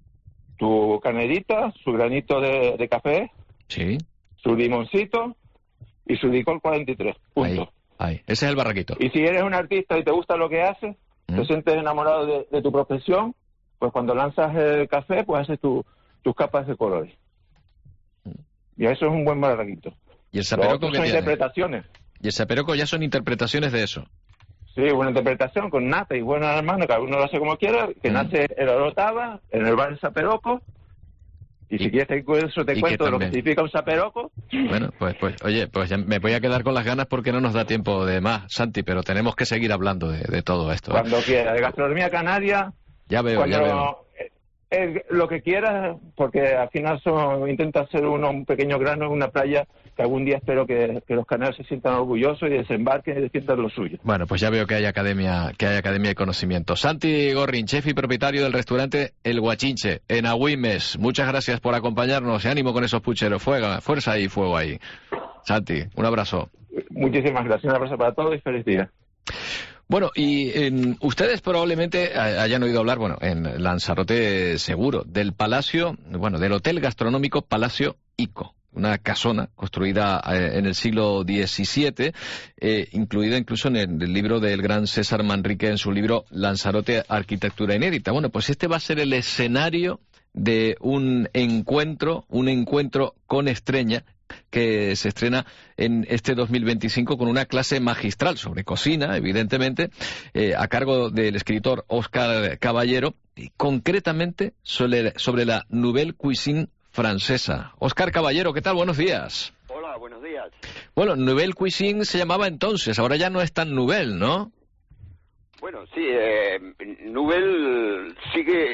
tu canelita, su granito de, de café, sí, su limoncito y su licor cuarenta y tres. Punto. Ahí, ahí. Ese es el barraquito. Y si eres un artista y te gusta lo que haces, ¿Mm? te sientes enamorado de, de tu profesión, pues cuando lanzas el café, pues haces tu, tus capas de colores. ¿Mm? Y eso es un buen barraquito. ¿Y el zaperoco qué son tiene? Interpretaciones. ¿Y el zaperoco ya son interpretaciones de eso? Sí, una interpretación con nata y buena hermana, cada uno lo hace como quiera, que ¿Mm? nace en la Orotava, en el bar del Zaperoco. Y, y si quieres te, eso te cuento de lo que significa un zaperoco. Bueno, pues, pues oye, pues ya me voy a quedar con las ganas porque no nos da tiempo de más, Santi, pero tenemos que seguir hablando de, de todo esto. Cuando ¿eh? quieras, de gastronomía canaria. Ya veo, cuando, ya veo. Eh, lo que quieras, porque al final son, intenta hacer uno un pequeño grano en una playa que algún día espero que, que los canarios se sientan orgullosos y desembarquen y sientan lo suyo. Bueno, pues ya veo que hay academia, que hay academia de conocimiento. Santi Gorrin, chef y propietario del restaurante El Guachinche en Agüimes. Muchas gracias por acompañarnos y ánimo con esos pucheros. Fuega, fuerza y fuego ahí. Santi, un abrazo. Muchísimas gracias, un abrazo para todos y feliz día. Bueno, y eh, ustedes probablemente hayan oído hablar, bueno, en Lanzarote seguro, del palacio, bueno, del hotel gastronómico Palacio Ico. Una casona construida eh, en el siglo diecisiete, eh, incluida incluso en el, el libro del gran César Manrique en su libro Lanzarote, Arquitectura Inédita. Bueno, pues este va a ser el escenario de un encuentro, un encuentro con Estreña, que se estrena en este dos mil veinticinco con una clase magistral sobre cocina, evidentemente, eh, a cargo del escritor Óscar Caballero, y concretamente sobre, sobre la Nouvelle Cuisine francesa. Óscar Caballero, ¿qué tal? Buenos días. Hola, buenos días. Bueno, Nouvelle Cuisine se llamaba entonces, ahora ya no es tan nouvelle, ¿no? Bueno, sí, eh, Nouvelle sigue...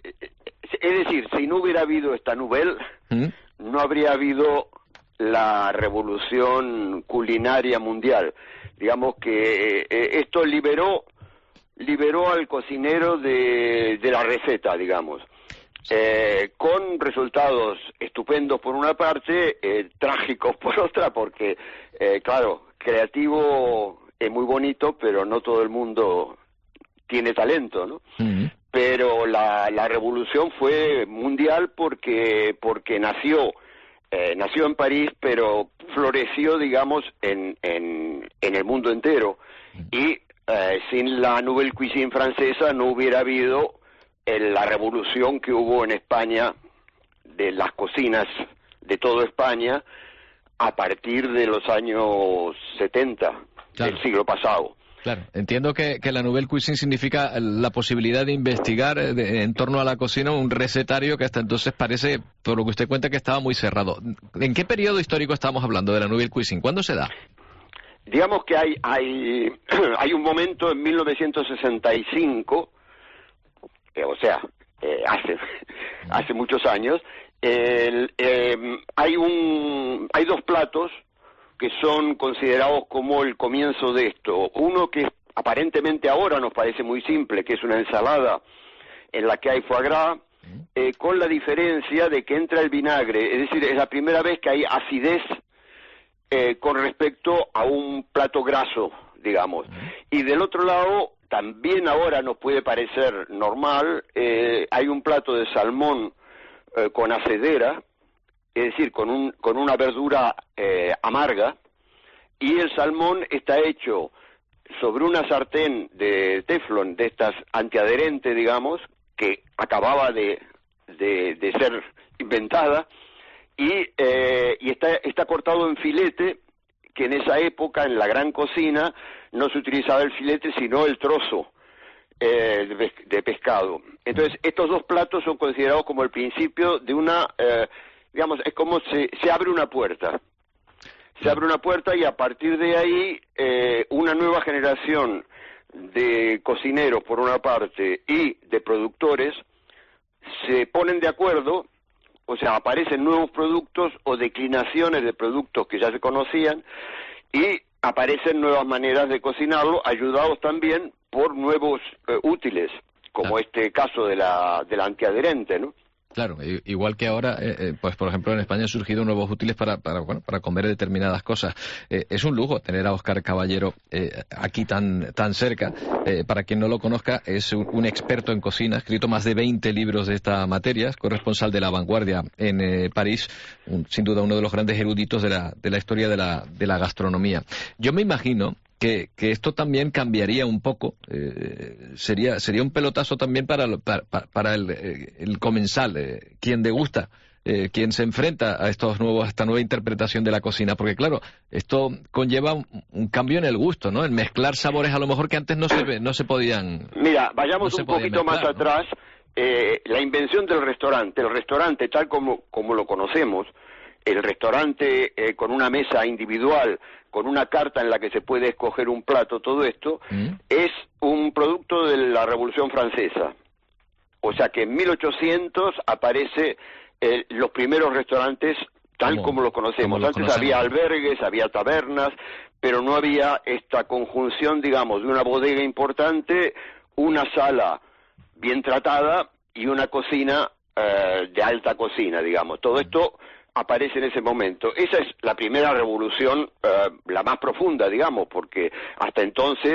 Es decir, si no hubiera habido esta Nouvelle, ¿Mm? no habría habido la revolución culinaria mundial. Digamos que eh, esto liberó, liberó al cocinero de, de la receta, digamos. Eh, con resultados estupendos por una parte, eh, trágicos por otra, porque, eh, claro, creativo es muy bonito, pero no todo el mundo tiene talento, ¿no? Uh-huh. Pero la, la revolución fue mundial porque, porque nació, eh, nació en París, pero floreció, digamos, en, en, en el mundo entero. Y eh, sin la Nouvelle Cuisine francesa no hubiera habido en la revolución que hubo en España de las cocinas de toda España a partir de los años setenta, claro, del siglo pasado. Claro, entiendo que, que la Nouvelle Cuisine significa la posibilidad de investigar de, en torno a la cocina un recetario que hasta entonces parece, por lo que usted cuenta, que estaba muy cerrado. ¿En qué periodo histórico estamos hablando de la Nouvelle Cuisine? ¿Cuándo se da? Digamos que hay, hay, hay un momento en mil novecientos sesenta y cinco, Eh, o sea, eh, hace hace muchos años, eh, eh, hay un hay dos platos que son considerados como el comienzo de esto. Uno que aparentemente ahora nos parece muy simple, que es una ensalada en la que hay foie gras, eh, con la diferencia de que entra el vinagre, es decir, es la primera vez que hay acidez eh, con respecto a un plato graso, digamos. Y del otro lado, también ahora nos puede parecer normal, eh, hay un plato de salmón eh, con acedera, es decir, con, un, con una verdura eh, amarga, y el salmón está hecho sobre una sartén de teflón, de estas antiadherentes, digamos, que acababa de, de, de ser inventada, y, eh, y está, está cortado en filete, que en esa época, en la gran cocina, no se utilizaba el filete, sino el trozo eh, de, de pescado. Entonces, estos dos platos son considerados como el principio de una, eh, digamos, es como se, se abre una puerta. Se abre una puerta y a partir de ahí, eh, una nueva generación de cocineros, por una parte, y de productores, se ponen de acuerdo. O sea, aparecen nuevos productos o declinaciones de productos que ya se conocían y aparecen nuevas maneras de cocinarlo, ayudados también por nuevos eh, útiles, como ah. este caso de la, de la antiadherente, ¿no? Claro, igual que ahora, eh, eh, pues por ejemplo en España han surgido nuevos útiles para, para, bueno, para comer determinadas cosas. Eh, es un lujo tener a Óscar Caballero eh, aquí tan, tan cerca. Eh, para quien no lo conozca, es un, un experto en cocina, ha escrito más de veinte libros de esta materia, es corresponsal de La Vanguardia en eh, París, un, sin duda uno de los grandes eruditos de la, de la historia de la, de la gastronomía. Yo me imagino Que, que esto también cambiaría un poco, eh, sería sería un pelotazo también para, para, para el, el comensal, eh, quien degusta, eh, quien se enfrenta a estos nuevos, a esta nueva interpretación de la cocina, porque claro, esto conlleva un, un cambio en el gusto, ¿no? El mezclar sabores a lo mejor que antes no se no se podían. Mira, vayamos no un poquito mezclar, más ¿no? atrás, eh, la invención del restaurante, el restaurante tal como, como lo conocemos, el restaurante eh, con una mesa individual, con una carta en la que se puede escoger un plato, todo esto, ¿Mm? es un producto de la Revolución Francesa. O sea que en mil ochocientos aparece eh, los primeros restaurantes tal como, como los conocemos. Como Antes conocemos. Había albergues, había tabernas, pero no había esta conjunción, digamos, de una bodega importante, una sala bien tratada y una cocina eh, de alta cocina, digamos. Todo esto aparece en ese momento. Esa es la primera revolución, eh, la más profunda, digamos, porque hasta entonces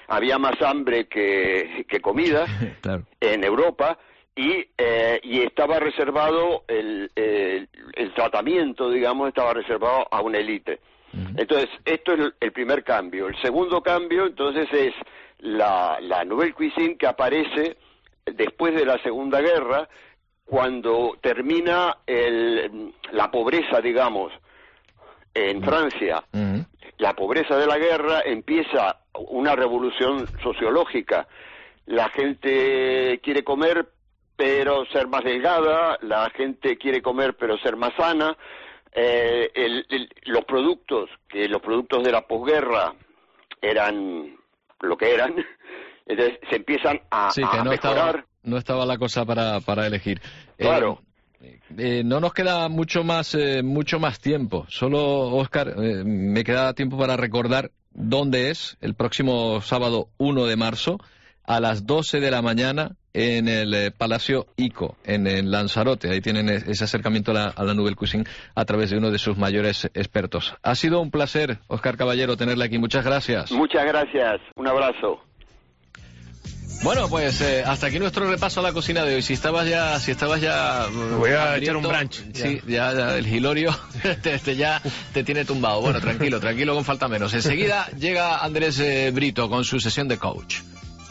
había más hambre que, que comida claro. en Europa, y, eh, y estaba reservado el, el, el tratamiento, digamos, estaba reservado a una élite. Uh-huh. Entonces, esto es el, el primer cambio. El segundo cambio, entonces, es la, la Nouvelle Cuisine que aparece después de la Segunda Guerra, cuando termina el, la pobreza, digamos, en Francia. Uh-huh. La pobreza de la guerra, empieza una revolución sociológica. La gente quiere comer, pero ser más delgada, la gente quiere comer, pero ser más sana. Eh, el, el, los productos, que los productos de la posguerra eran lo que eran, entonces se empiezan a, sí, que a no mejorar. Estaba, no estaba la cosa para, para elegir. Claro. Eh, eh, no nos queda mucho más, eh, mucho más tiempo. Solo, Óscar, eh, me queda tiempo para recordar dónde es el próximo sábado uno de marzo a las doce de la mañana en el eh, Palacio ICO, en, en Lanzarote. Ahí tienen ese acercamiento a la, a la Nouvelle Cuisine a través de uno de sus mayores expertos. Ha sido un placer, Óscar Caballero, tenerle aquí. Muchas gracias. Muchas gracias. Un abrazo. Bueno, pues eh, hasta aquí nuestro repaso a la cocina de hoy. Si estabas ya, si estabas ya, voy a echar un brunch. Sí, ya, ya el Hilorio te, te, ya te tiene tumbado. Bueno, tranquilo, tranquilo, con falta menos. Enseguida llega Andrés eh, Brito con su sesión de coach.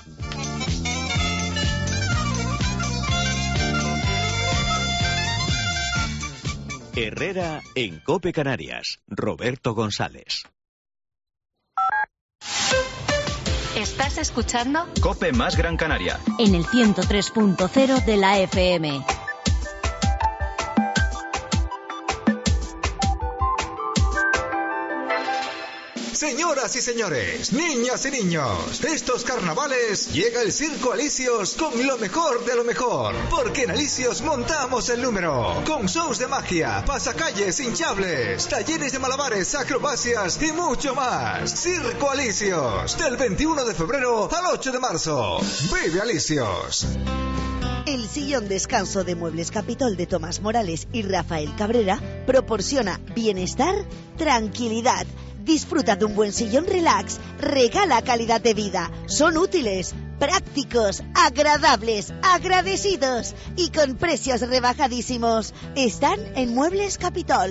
Herrera en COPE Canarias. Roberto González. ¿Estás escuchando? COPE más Gran Canaria. En el ciento tres punto cero de la F M. Señoras y señores, niñas y niños, estos carnavales llega el Circo Alicios con lo mejor de lo mejor, porque en Alicios montamos el número, con shows de magia, pasacalles hinchables, talleres de malabares, acrobacias y mucho más. Circo Alicios, del veintiuno de febrero al ocho de marzo. ¡Vive Alicios! El sillón descanso de Muebles Capitol de Tomás Morales y Rafael Cabrera proporciona bienestar, tranquilidad. Disfruta de un buen sillón relax, regala calidad de vida. Son útiles, prácticos, agradables, agradecidos y con precios rebajadísimos. Están en Muebles Capitol.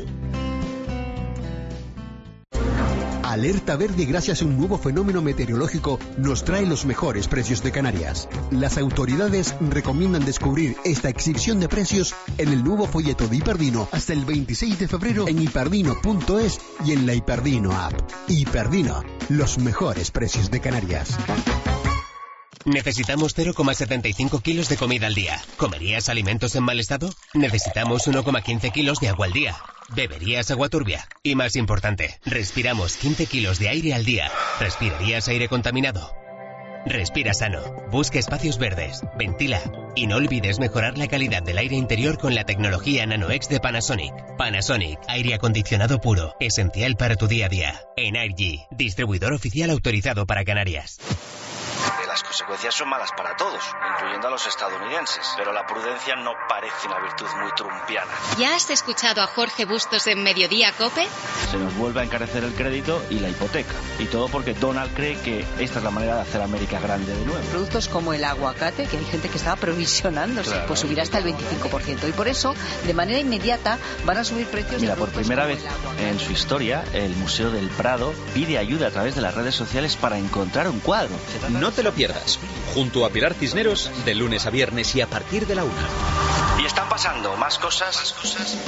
Alerta verde gracias a un nuevo fenómeno meteorológico nos trae los mejores precios de Canarias. Las autoridades recomiendan descubrir esta exhibición de precios en el nuevo folleto de Hiperdino hasta el veintiséis de febrero en hiperdino punto es y en la Hiperdino app. Hiperdino, los mejores precios de Canarias. Necesitamos cero coma setenta y cinco kilos de comida al día. ¿Comerías alimentos en mal estado? Necesitamos uno coma quince kilos de agua al día. ¿Beberías agua turbia? Y más importante, respiramos quince kilos de aire al día. ¿Respirarías aire contaminado? Respira sano, busca espacios verdes, ventila y no olvides mejorar la calidad del aire interior con la tecnología NanoX de Panasonic. Panasonic, aire acondicionado puro, esencial para tu día a día. Energy, distribuidor oficial autorizado para Canarias. Las consecuencias son malas para todos, incluyendo a los estadounidenses, pero la prudencia no parece una virtud muy trumpiana. ¿Ya has escuchado a Jorge Bustos en Mediodía COPE? Se nos vuelve a encarecer el crédito y la hipoteca, y todo porque Donald cree que esta es la manera de hacer América grande de nuevo. Productos como el aguacate, que hay gente que estaba provisionándose, claro, pues subirá hasta el veinticinco por ciento, y por eso, de manera inmediata, van a subir precios. Mira, por primera vez en su historia, el Museo del Prado pide ayuda a través de las redes sociales para encontrar un cuadro. No te lo pierdas. Junto a Pilar Cisneros, de lunes a viernes y a partir de la una. Y están pasando más cosas. Más cosas.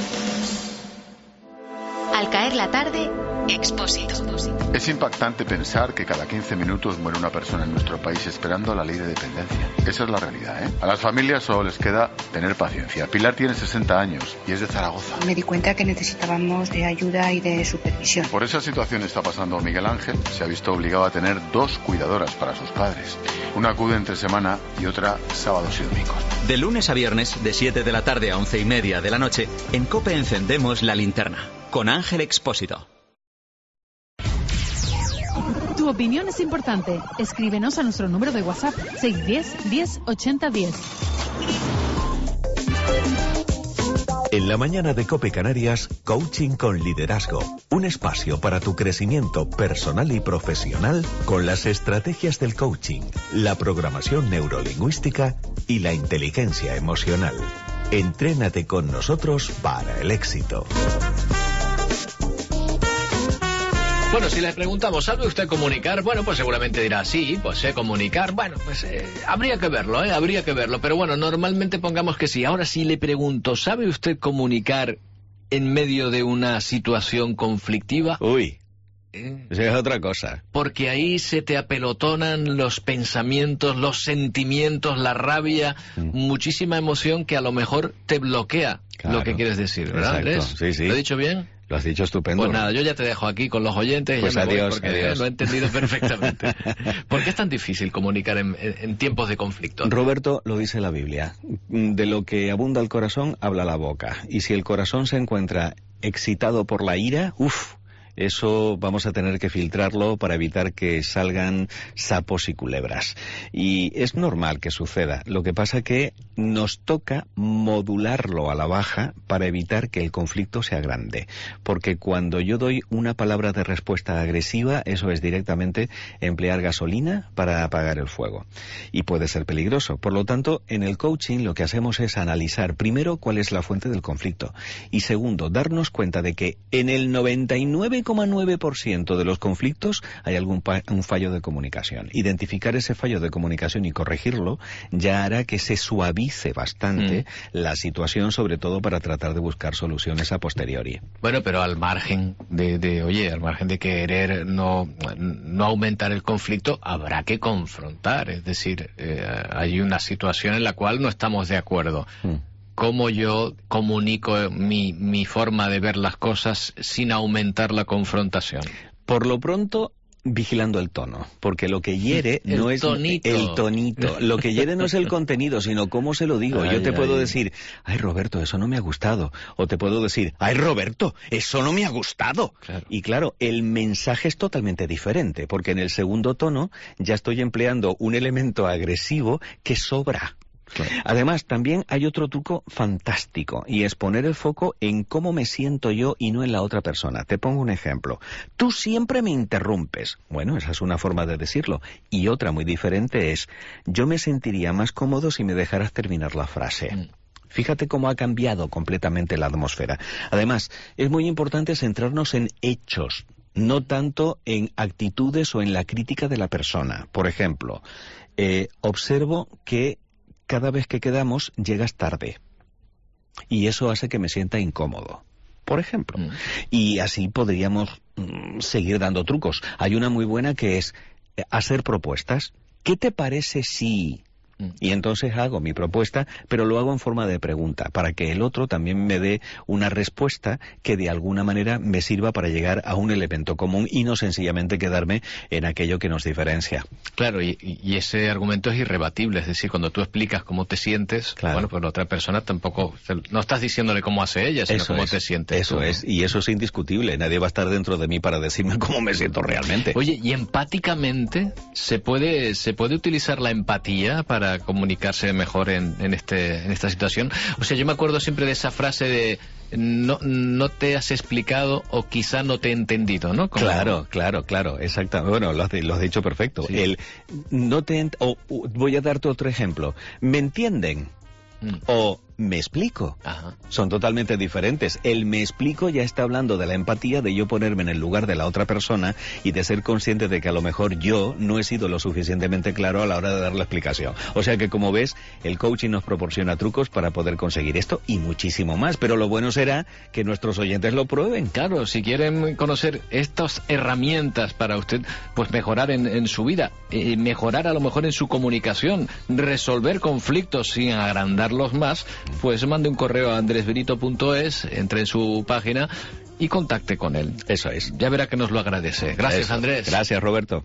Al caer la tarde, Expósito. Es impactante pensar que cada quince minutos muere una persona en nuestro país esperando la ley de dependencia. Esa es la realidad, ¿eh? A las familias solo les queda tener paciencia. Pilar tiene sesenta años y es de Zaragoza. Me di cuenta que necesitábamos de ayuda y de supervisión. Por esa situación está pasando Miguel Ángel. Se ha visto obligado a tener dos cuidadoras para sus padres. Una acude entre semana y otra sábados y domingos. De lunes a viernes, de siete de la tarde a once y media de la noche, en COPE encendemos la linterna. Con Ángel Expósito. Tu opinión es importante. Escríbenos a nuestro número de WhatsApp seiscientos diez, diez, ochenta, diez. En la mañana de COPE Canarias, Coaching con Liderazgo. Un espacio para tu crecimiento personal y profesional con las estrategias del coaching, la programación neurolingüística y la inteligencia emocional. Entrénate con nosotros para el éxito. Bueno, si le preguntamos, ¿sabe usted comunicar? Bueno, pues seguramente dirá, sí, pues sé comunicar. Bueno, pues eh, habría que verlo, ¿eh? Habría que verlo. Pero bueno, normalmente pongamos que sí. Ahora sí le pregunto, ¿sabe usted comunicar en medio de una situación conflictiva? Uy, ¿Eh? Eso es otra cosa. Porque ahí se te apelotonan los pensamientos, los sentimientos, la rabia, mm. muchísima emoción que a lo mejor te bloquea claro. lo que quieres decir, ¿verdad, Andrés? Sí, sí. ¿Lo he dicho bien? Lo has dicho estupendo. Pues nada, yo ya te dejo aquí con los oyentes y pues ya me adiós, voy porque adiós. lo he entendido perfectamente. ¿Por qué es tan difícil comunicar en, en tiempos de conflicto? Roberto, lo dice la Biblia. De lo que abunda el corazón, habla la boca. Y si el corazón se encuentra excitado por la ira, uff, eso vamos a tener que filtrarlo para evitar que salgan sapos y culebras. Y es normal que suceda. Lo que pasa que nos toca modularlo a la baja para evitar que el conflicto sea grande. Porque cuando yo doy una palabra de respuesta agresiva, eso es directamente emplear gasolina para apagar el fuego. Y puede ser peligroso. Por lo tanto, en el coaching lo que hacemos es analizar primero cuál es la fuente del conflicto. Y segundo, darnos cuenta de que en el noventa y nueve coma nueve por ciento de los conflictos hay algún pa- un fallo de comunicación. Identificar ese fallo de comunicación y corregirlo ya hará que se suavice bastante mm. la situación, sobre todo para tratar de buscar soluciones a posteriori. Bueno, pero al margen de, de oye, al margen de querer no, no aumentar el conflicto, habrá que confrontar. Es decir, eh, hay una situación en la cual no estamos de acuerdo. Mm. ¿Cómo yo comunico mi, mi forma de ver las cosas sin aumentar la confrontación? Por lo pronto, vigilando el tono, porque lo que hiere el no es tonito. el tonito. Lo que hiere no es el contenido, sino cómo se lo digo. Ay, yo te ay. puedo decir, ay Roberto, eso no me ha gustado. O te puedo decir, ay Roberto, eso no me ha gustado. Claro. Y claro, el mensaje es totalmente diferente, porque en el segundo tono ya estoy empleando un elemento agresivo que sobra. Claro. Además, también hay otro truco fantástico, y es poner el foco en cómo me siento yo y no en la otra persona. Te pongo un ejemplo. Tú siempre me interrumpes. Bueno, esa es una forma de decirlo. Y otra muy diferente es, yo me sentiría más cómodo si me dejaras terminar la frase. Mm. Fíjate cómo ha cambiado completamente la atmósfera. Además, es muy importante centrarnos en hechos, no tanto en actitudes o en la crítica de la persona. Por ejemplo, eh, observo que cada vez que quedamos llegas tarde y eso hace que me sienta incómodo, por ejemplo. Mm. Y así podríamos mm, seguir dando trucos. Hay una muy buena que es eh, hacer propuestas. ¿Qué te parece si...? Y entonces hago mi propuesta, pero lo hago en forma de pregunta, para que el otro también me dé una respuesta que de alguna manera me sirva para llegar a un elemento común y no sencillamente quedarme en aquello que nos diferencia. Claro, y, y ese argumento es irrebatible, es decir, cuando tú explicas cómo te sientes, claro. bueno, pues la otra persona tampoco, no estás diciéndole cómo hace ella, sino eso cómo es, te sientes. Eso tú, es, ¿no? y eso es indiscutible, nadie va a estar dentro de mí para decirme cómo me siento realmente. Oye, y empáticamente, ¿se puede, se puede utilizar la empatía para comunicarse mejor en, en, este, en esta situación? O sea, yo me acuerdo siempre de esa frase de no, no te has explicado o quizá no te he entendido, ¿no? Como... Claro, claro, claro, exactamente. Bueno, lo has, lo has dicho perfecto. Sí. El no te ent... o, o, voy a darte otro ejemplo. ¿Me entienden? Mm. O me explico. Ajá. Son totalmente diferentes. El me explico ya está hablando de la empatía, de yo ponerme en el lugar de la otra persona y de ser consciente de que a lo mejor yo no he sido lo suficientemente claro a la hora de dar la explicación. O sea que, como ves, el coaching nos proporciona trucos para poder conseguir esto y muchísimo más. Pero lo bueno será que nuestros oyentes lo prueben. Claro, si quieren conocer estas herramientas para usted pues mejorar en, en su vida, eh, mejorar a lo mejor en su comunicación, resolver conflictos sin agrandarlos más, pues mande un correo a andres benito punto es, entre en su página y contacte con él. Eso es. Ya verá que nos lo agradece. Gracias, Eso. Andrés. Gracias, Roberto.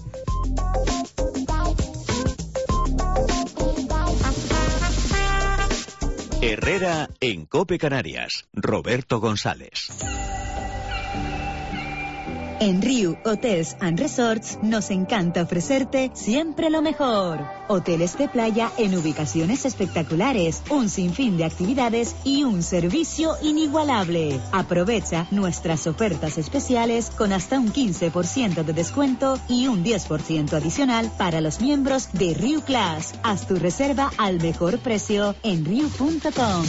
Herrera en COPE Canarias. Roberto González. En Riu Hotels and Resorts nos encanta ofrecerte siempre lo mejor. Hoteles de playa en ubicaciones espectaculares, un sinfín de actividades y un servicio inigualable. Aprovecha nuestras ofertas especiales con hasta un quince por ciento de descuento y un diez por ciento adicional para los miembros de Riu Class. Haz tu reserva al mejor precio en riu punto com.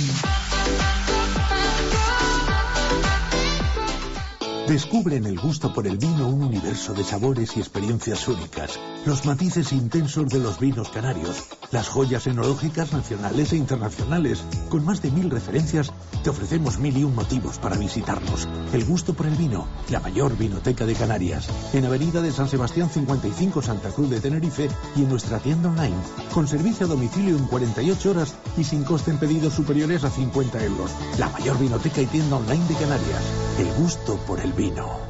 Descubre en el gusto por el vino un universo de sabores y experiencias únicas, los matices intensos de los vinos canarios, las joyas enológicas nacionales e internacionales. Con más de mil referencias, te ofrecemos mil y un motivos para visitarnos. El gusto por el vino, la mayor vinoteca de Canarias, en Avenida de San Sebastián cincuenta y cinco, Santa Cruz de Tenerife, y en nuestra tienda online, con servicio a domicilio en cuarenta y ocho horas y sin coste en pedidos superiores a cincuenta euros. La mayor vinoteca y tienda online de Canarias. El gusto por el vino.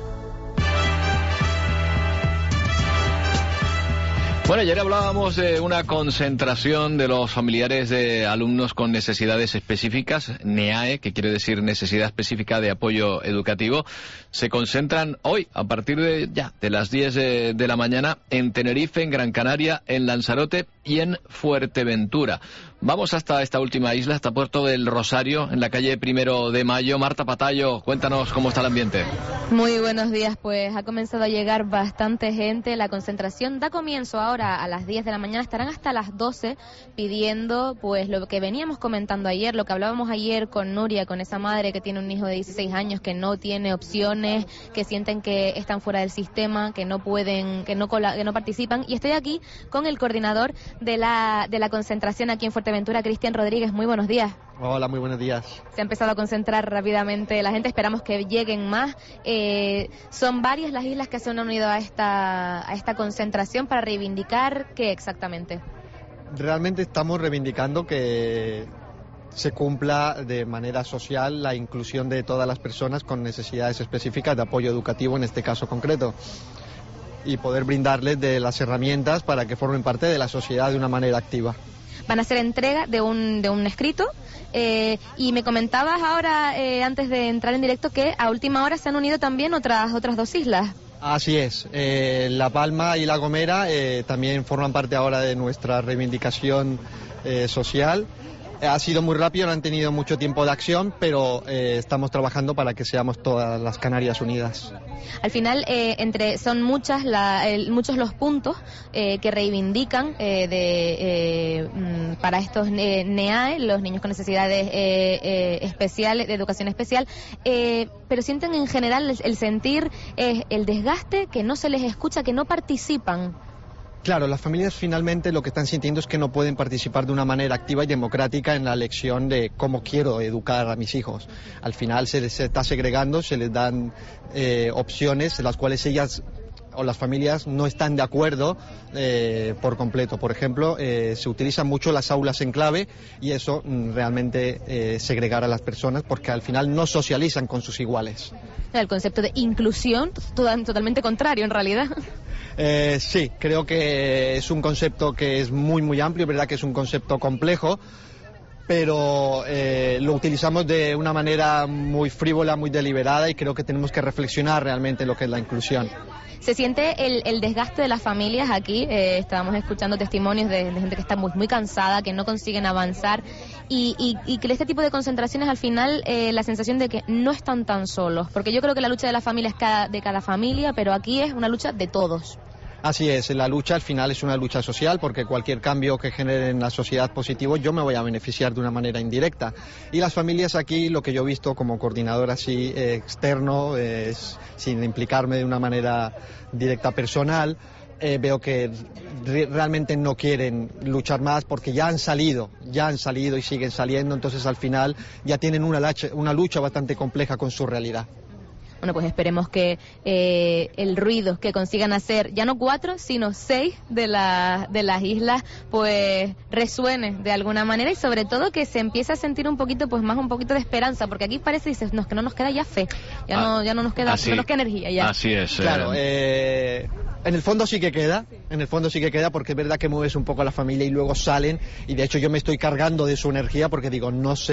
Bueno, ayer hablábamos de una concentración de los familiares de alumnos con necesidades específicas, NEAE, que quiere decir Necesidad Específica de Apoyo Educativo. Se concentran hoy, a partir de ya de las diez de, de la mañana, en Tenerife, en Gran Canaria, en Lanzarote y en Fuerteventura. Vamos hasta esta última isla, hasta Puerto del Rosario, en la calle Primero de Mayo. Marta Patayo, cuéntanos cómo está el ambiente. Muy buenos días, pues ha comenzado a llegar bastante gente. La concentración da comienzo ahora a las diez de la mañana, estarán hasta las doce pidiendo pues lo que veníamos comentando ayer, lo que hablábamos ayer con Nuria, con esa madre que tiene un hijo de dieciséis años, que no tiene opciones, que sienten que están fuera del sistema, que no pueden, que no, que no participan. Y estoy aquí con el coordinador de la, de la concentración aquí en Fuerteventura, Cristian Rodríguez. Muy buenos días. Hola, muy buenos días. Se ha empezado a concentrar rápidamente la gente, esperamos que lleguen más. Eh, son varias las islas que se han unido a esta, a esta concentración para reivindicar ¿qué exactamente? Realmente estamos reivindicando que se cumpla de manera social la inclusión de todas las personas con necesidades específicas de apoyo educativo, en este caso concreto, y poder brindarles de las herramientas para que formen parte de la sociedad de una manera activa. Van a hacer entrega de un, de un escrito eh, y me comentabas ahora, eh, antes de entrar en directo, que a última hora se han unido también otras, otras dos islas. Así es, eh, La Palma y La Gomera eh, también forman parte ahora de nuestra reivindicación eh, social. Ha sido muy rápido, no han tenido mucho tiempo de acción, pero eh, estamos trabajando para que seamos todas las Canarias unidas. Al final, eh, entre son muchas la, el, muchos los puntos eh, que reivindican eh, de, eh, para estos eh, NEAE, los niños con necesidades eh, eh, especiales, de educación especial, eh, pero sienten en general el, el sentir eh, el desgaste, que no se les escucha, que no participan. Claro, las familias finalmente lo que están sintiendo es que no pueden participar de una manera activa y democrática en la elección de cómo quiero educar a mis hijos. Al final se les está segregando, se les dan eh, opciones en las cuales ellas o las familias no están de acuerdo eh, por completo. Por ejemplo, eh, se utilizan mucho las aulas en clave y eso mm, realmente eh, segregar a las personas porque al final no socializan con sus iguales. El concepto de inclusión totalmente contrario en realidad. Eh, sí, creo que es un concepto que es muy muy amplio, es verdad que es un concepto complejo, pero eh, lo utilizamos de una manera muy frívola, muy deliberada y creo que tenemos que reflexionar realmente lo que es la inclusión. Se siente el, el desgaste de las familias aquí, eh, estábamos escuchando testimonios de, de gente que está muy, muy cansada, que no consiguen avanzar y, y, y que este tipo de concentraciones al final eh, la sensación de que no están tan solos, porque yo creo que la lucha de la familia es cada, de cada familia, pero aquí es una lucha de todos. Así es, la lucha al final es una lucha social porque cualquier cambio que genere en la sociedad positivo yo me voy a beneficiar de una manera indirecta. Y las familias aquí, lo que yo he visto como coordinador así eh, externo, eh, sin implicarme de una manera directa personal, eh, veo que re realmente no quieren luchar más porque ya han salido, ya han salido y siguen saliendo, entonces al final ya tienen una lucha, una lucha bastante compleja con su realidad. Bueno, pues esperemos que eh, el ruido que consigan hacer, ya no cuatro, sino seis de, la, de las islas, pues resuene de alguna manera y sobre todo que se empiece a sentir un poquito, pues más un poquito de esperanza, porque aquí parece dices, no, que no nos queda ya fe, ya, ah, no, ya no nos queda, así, no nos queda energía ya. Así es. Claro, eh, en el fondo sí que queda, en el fondo sí que queda porque es verdad que mueves un poco a la familia y luego salen y de hecho yo me estoy cargando de su energía porque digo, no sé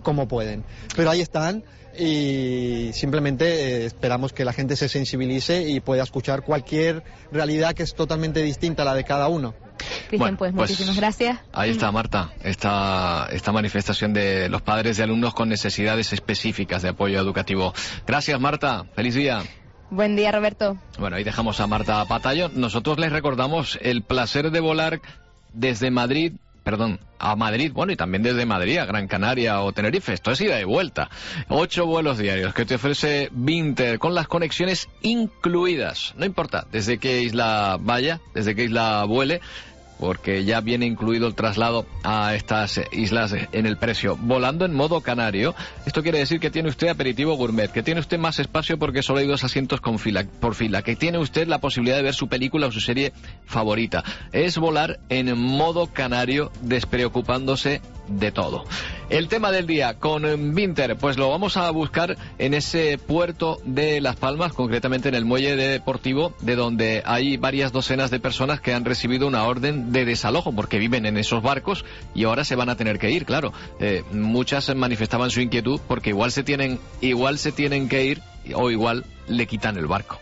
como pueden. Pero ahí están y simplemente eh, esperamos que la gente se sensibilice y pueda escuchar cualquier realidad que es totalmente distinta a la de cada uno. Cristian, bueno, pues, pues muchísimas gracias. Ahí está, Marta, esta, esta manifestación de los padres de alumnos con necesidades específicas de apoyo educativo. Gracias, Marta. Feliz día. Buen día, Roberto. Bueno, ahí dejamos a Marta Patayo. Nosotros les recordamos el placer de volar desde Madrid, perdón, a Madrid, bueno, y también desde Madrid a Gran Canaria o Tenerife. Esto es ida y vuelta. Ocho vuelos diarios que te ofrece Vinter con las conexiones incluidas. No importa desde qué isla vaya, desde qué isla vuele, porque ya viene incluido el traslado a estas islas en el precio. Volando en modo canario, esto quiere decir que tiene usted aperitivo gourmet, que tiene usted más espacio porque solo hay dos asientos con fila, por fila, que tiene usted la posibilidad de ver su película o su serie favorita. Es volar en modo canario, despreocupándose de todo. El tema del día con Vinter, pues lo vamos a buscar en ese puerto de Las Palmas, concretamente en el muelle deportivo, de donde hay varias docenas de personas que han recibido una orden de desalojo porque viven en esos barcos y ahora se van a tener que ir, claro. Eh, muchas manifestaban su inquietud porque igual se tienen, igual se tienen que ir o igual le quitan el barco.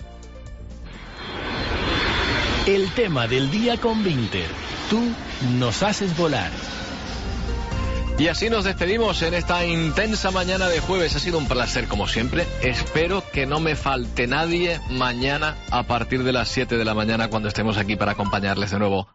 El tema del día con Vinter. Tú nos haces volar. Y así nos despedimos en esta intensa mañana de jueves. Ha sido un placer como siempre. Espero que no me falte nadie mañana a partir de las siete de la mañana cuando estemos aquí para acompañarles de nuevo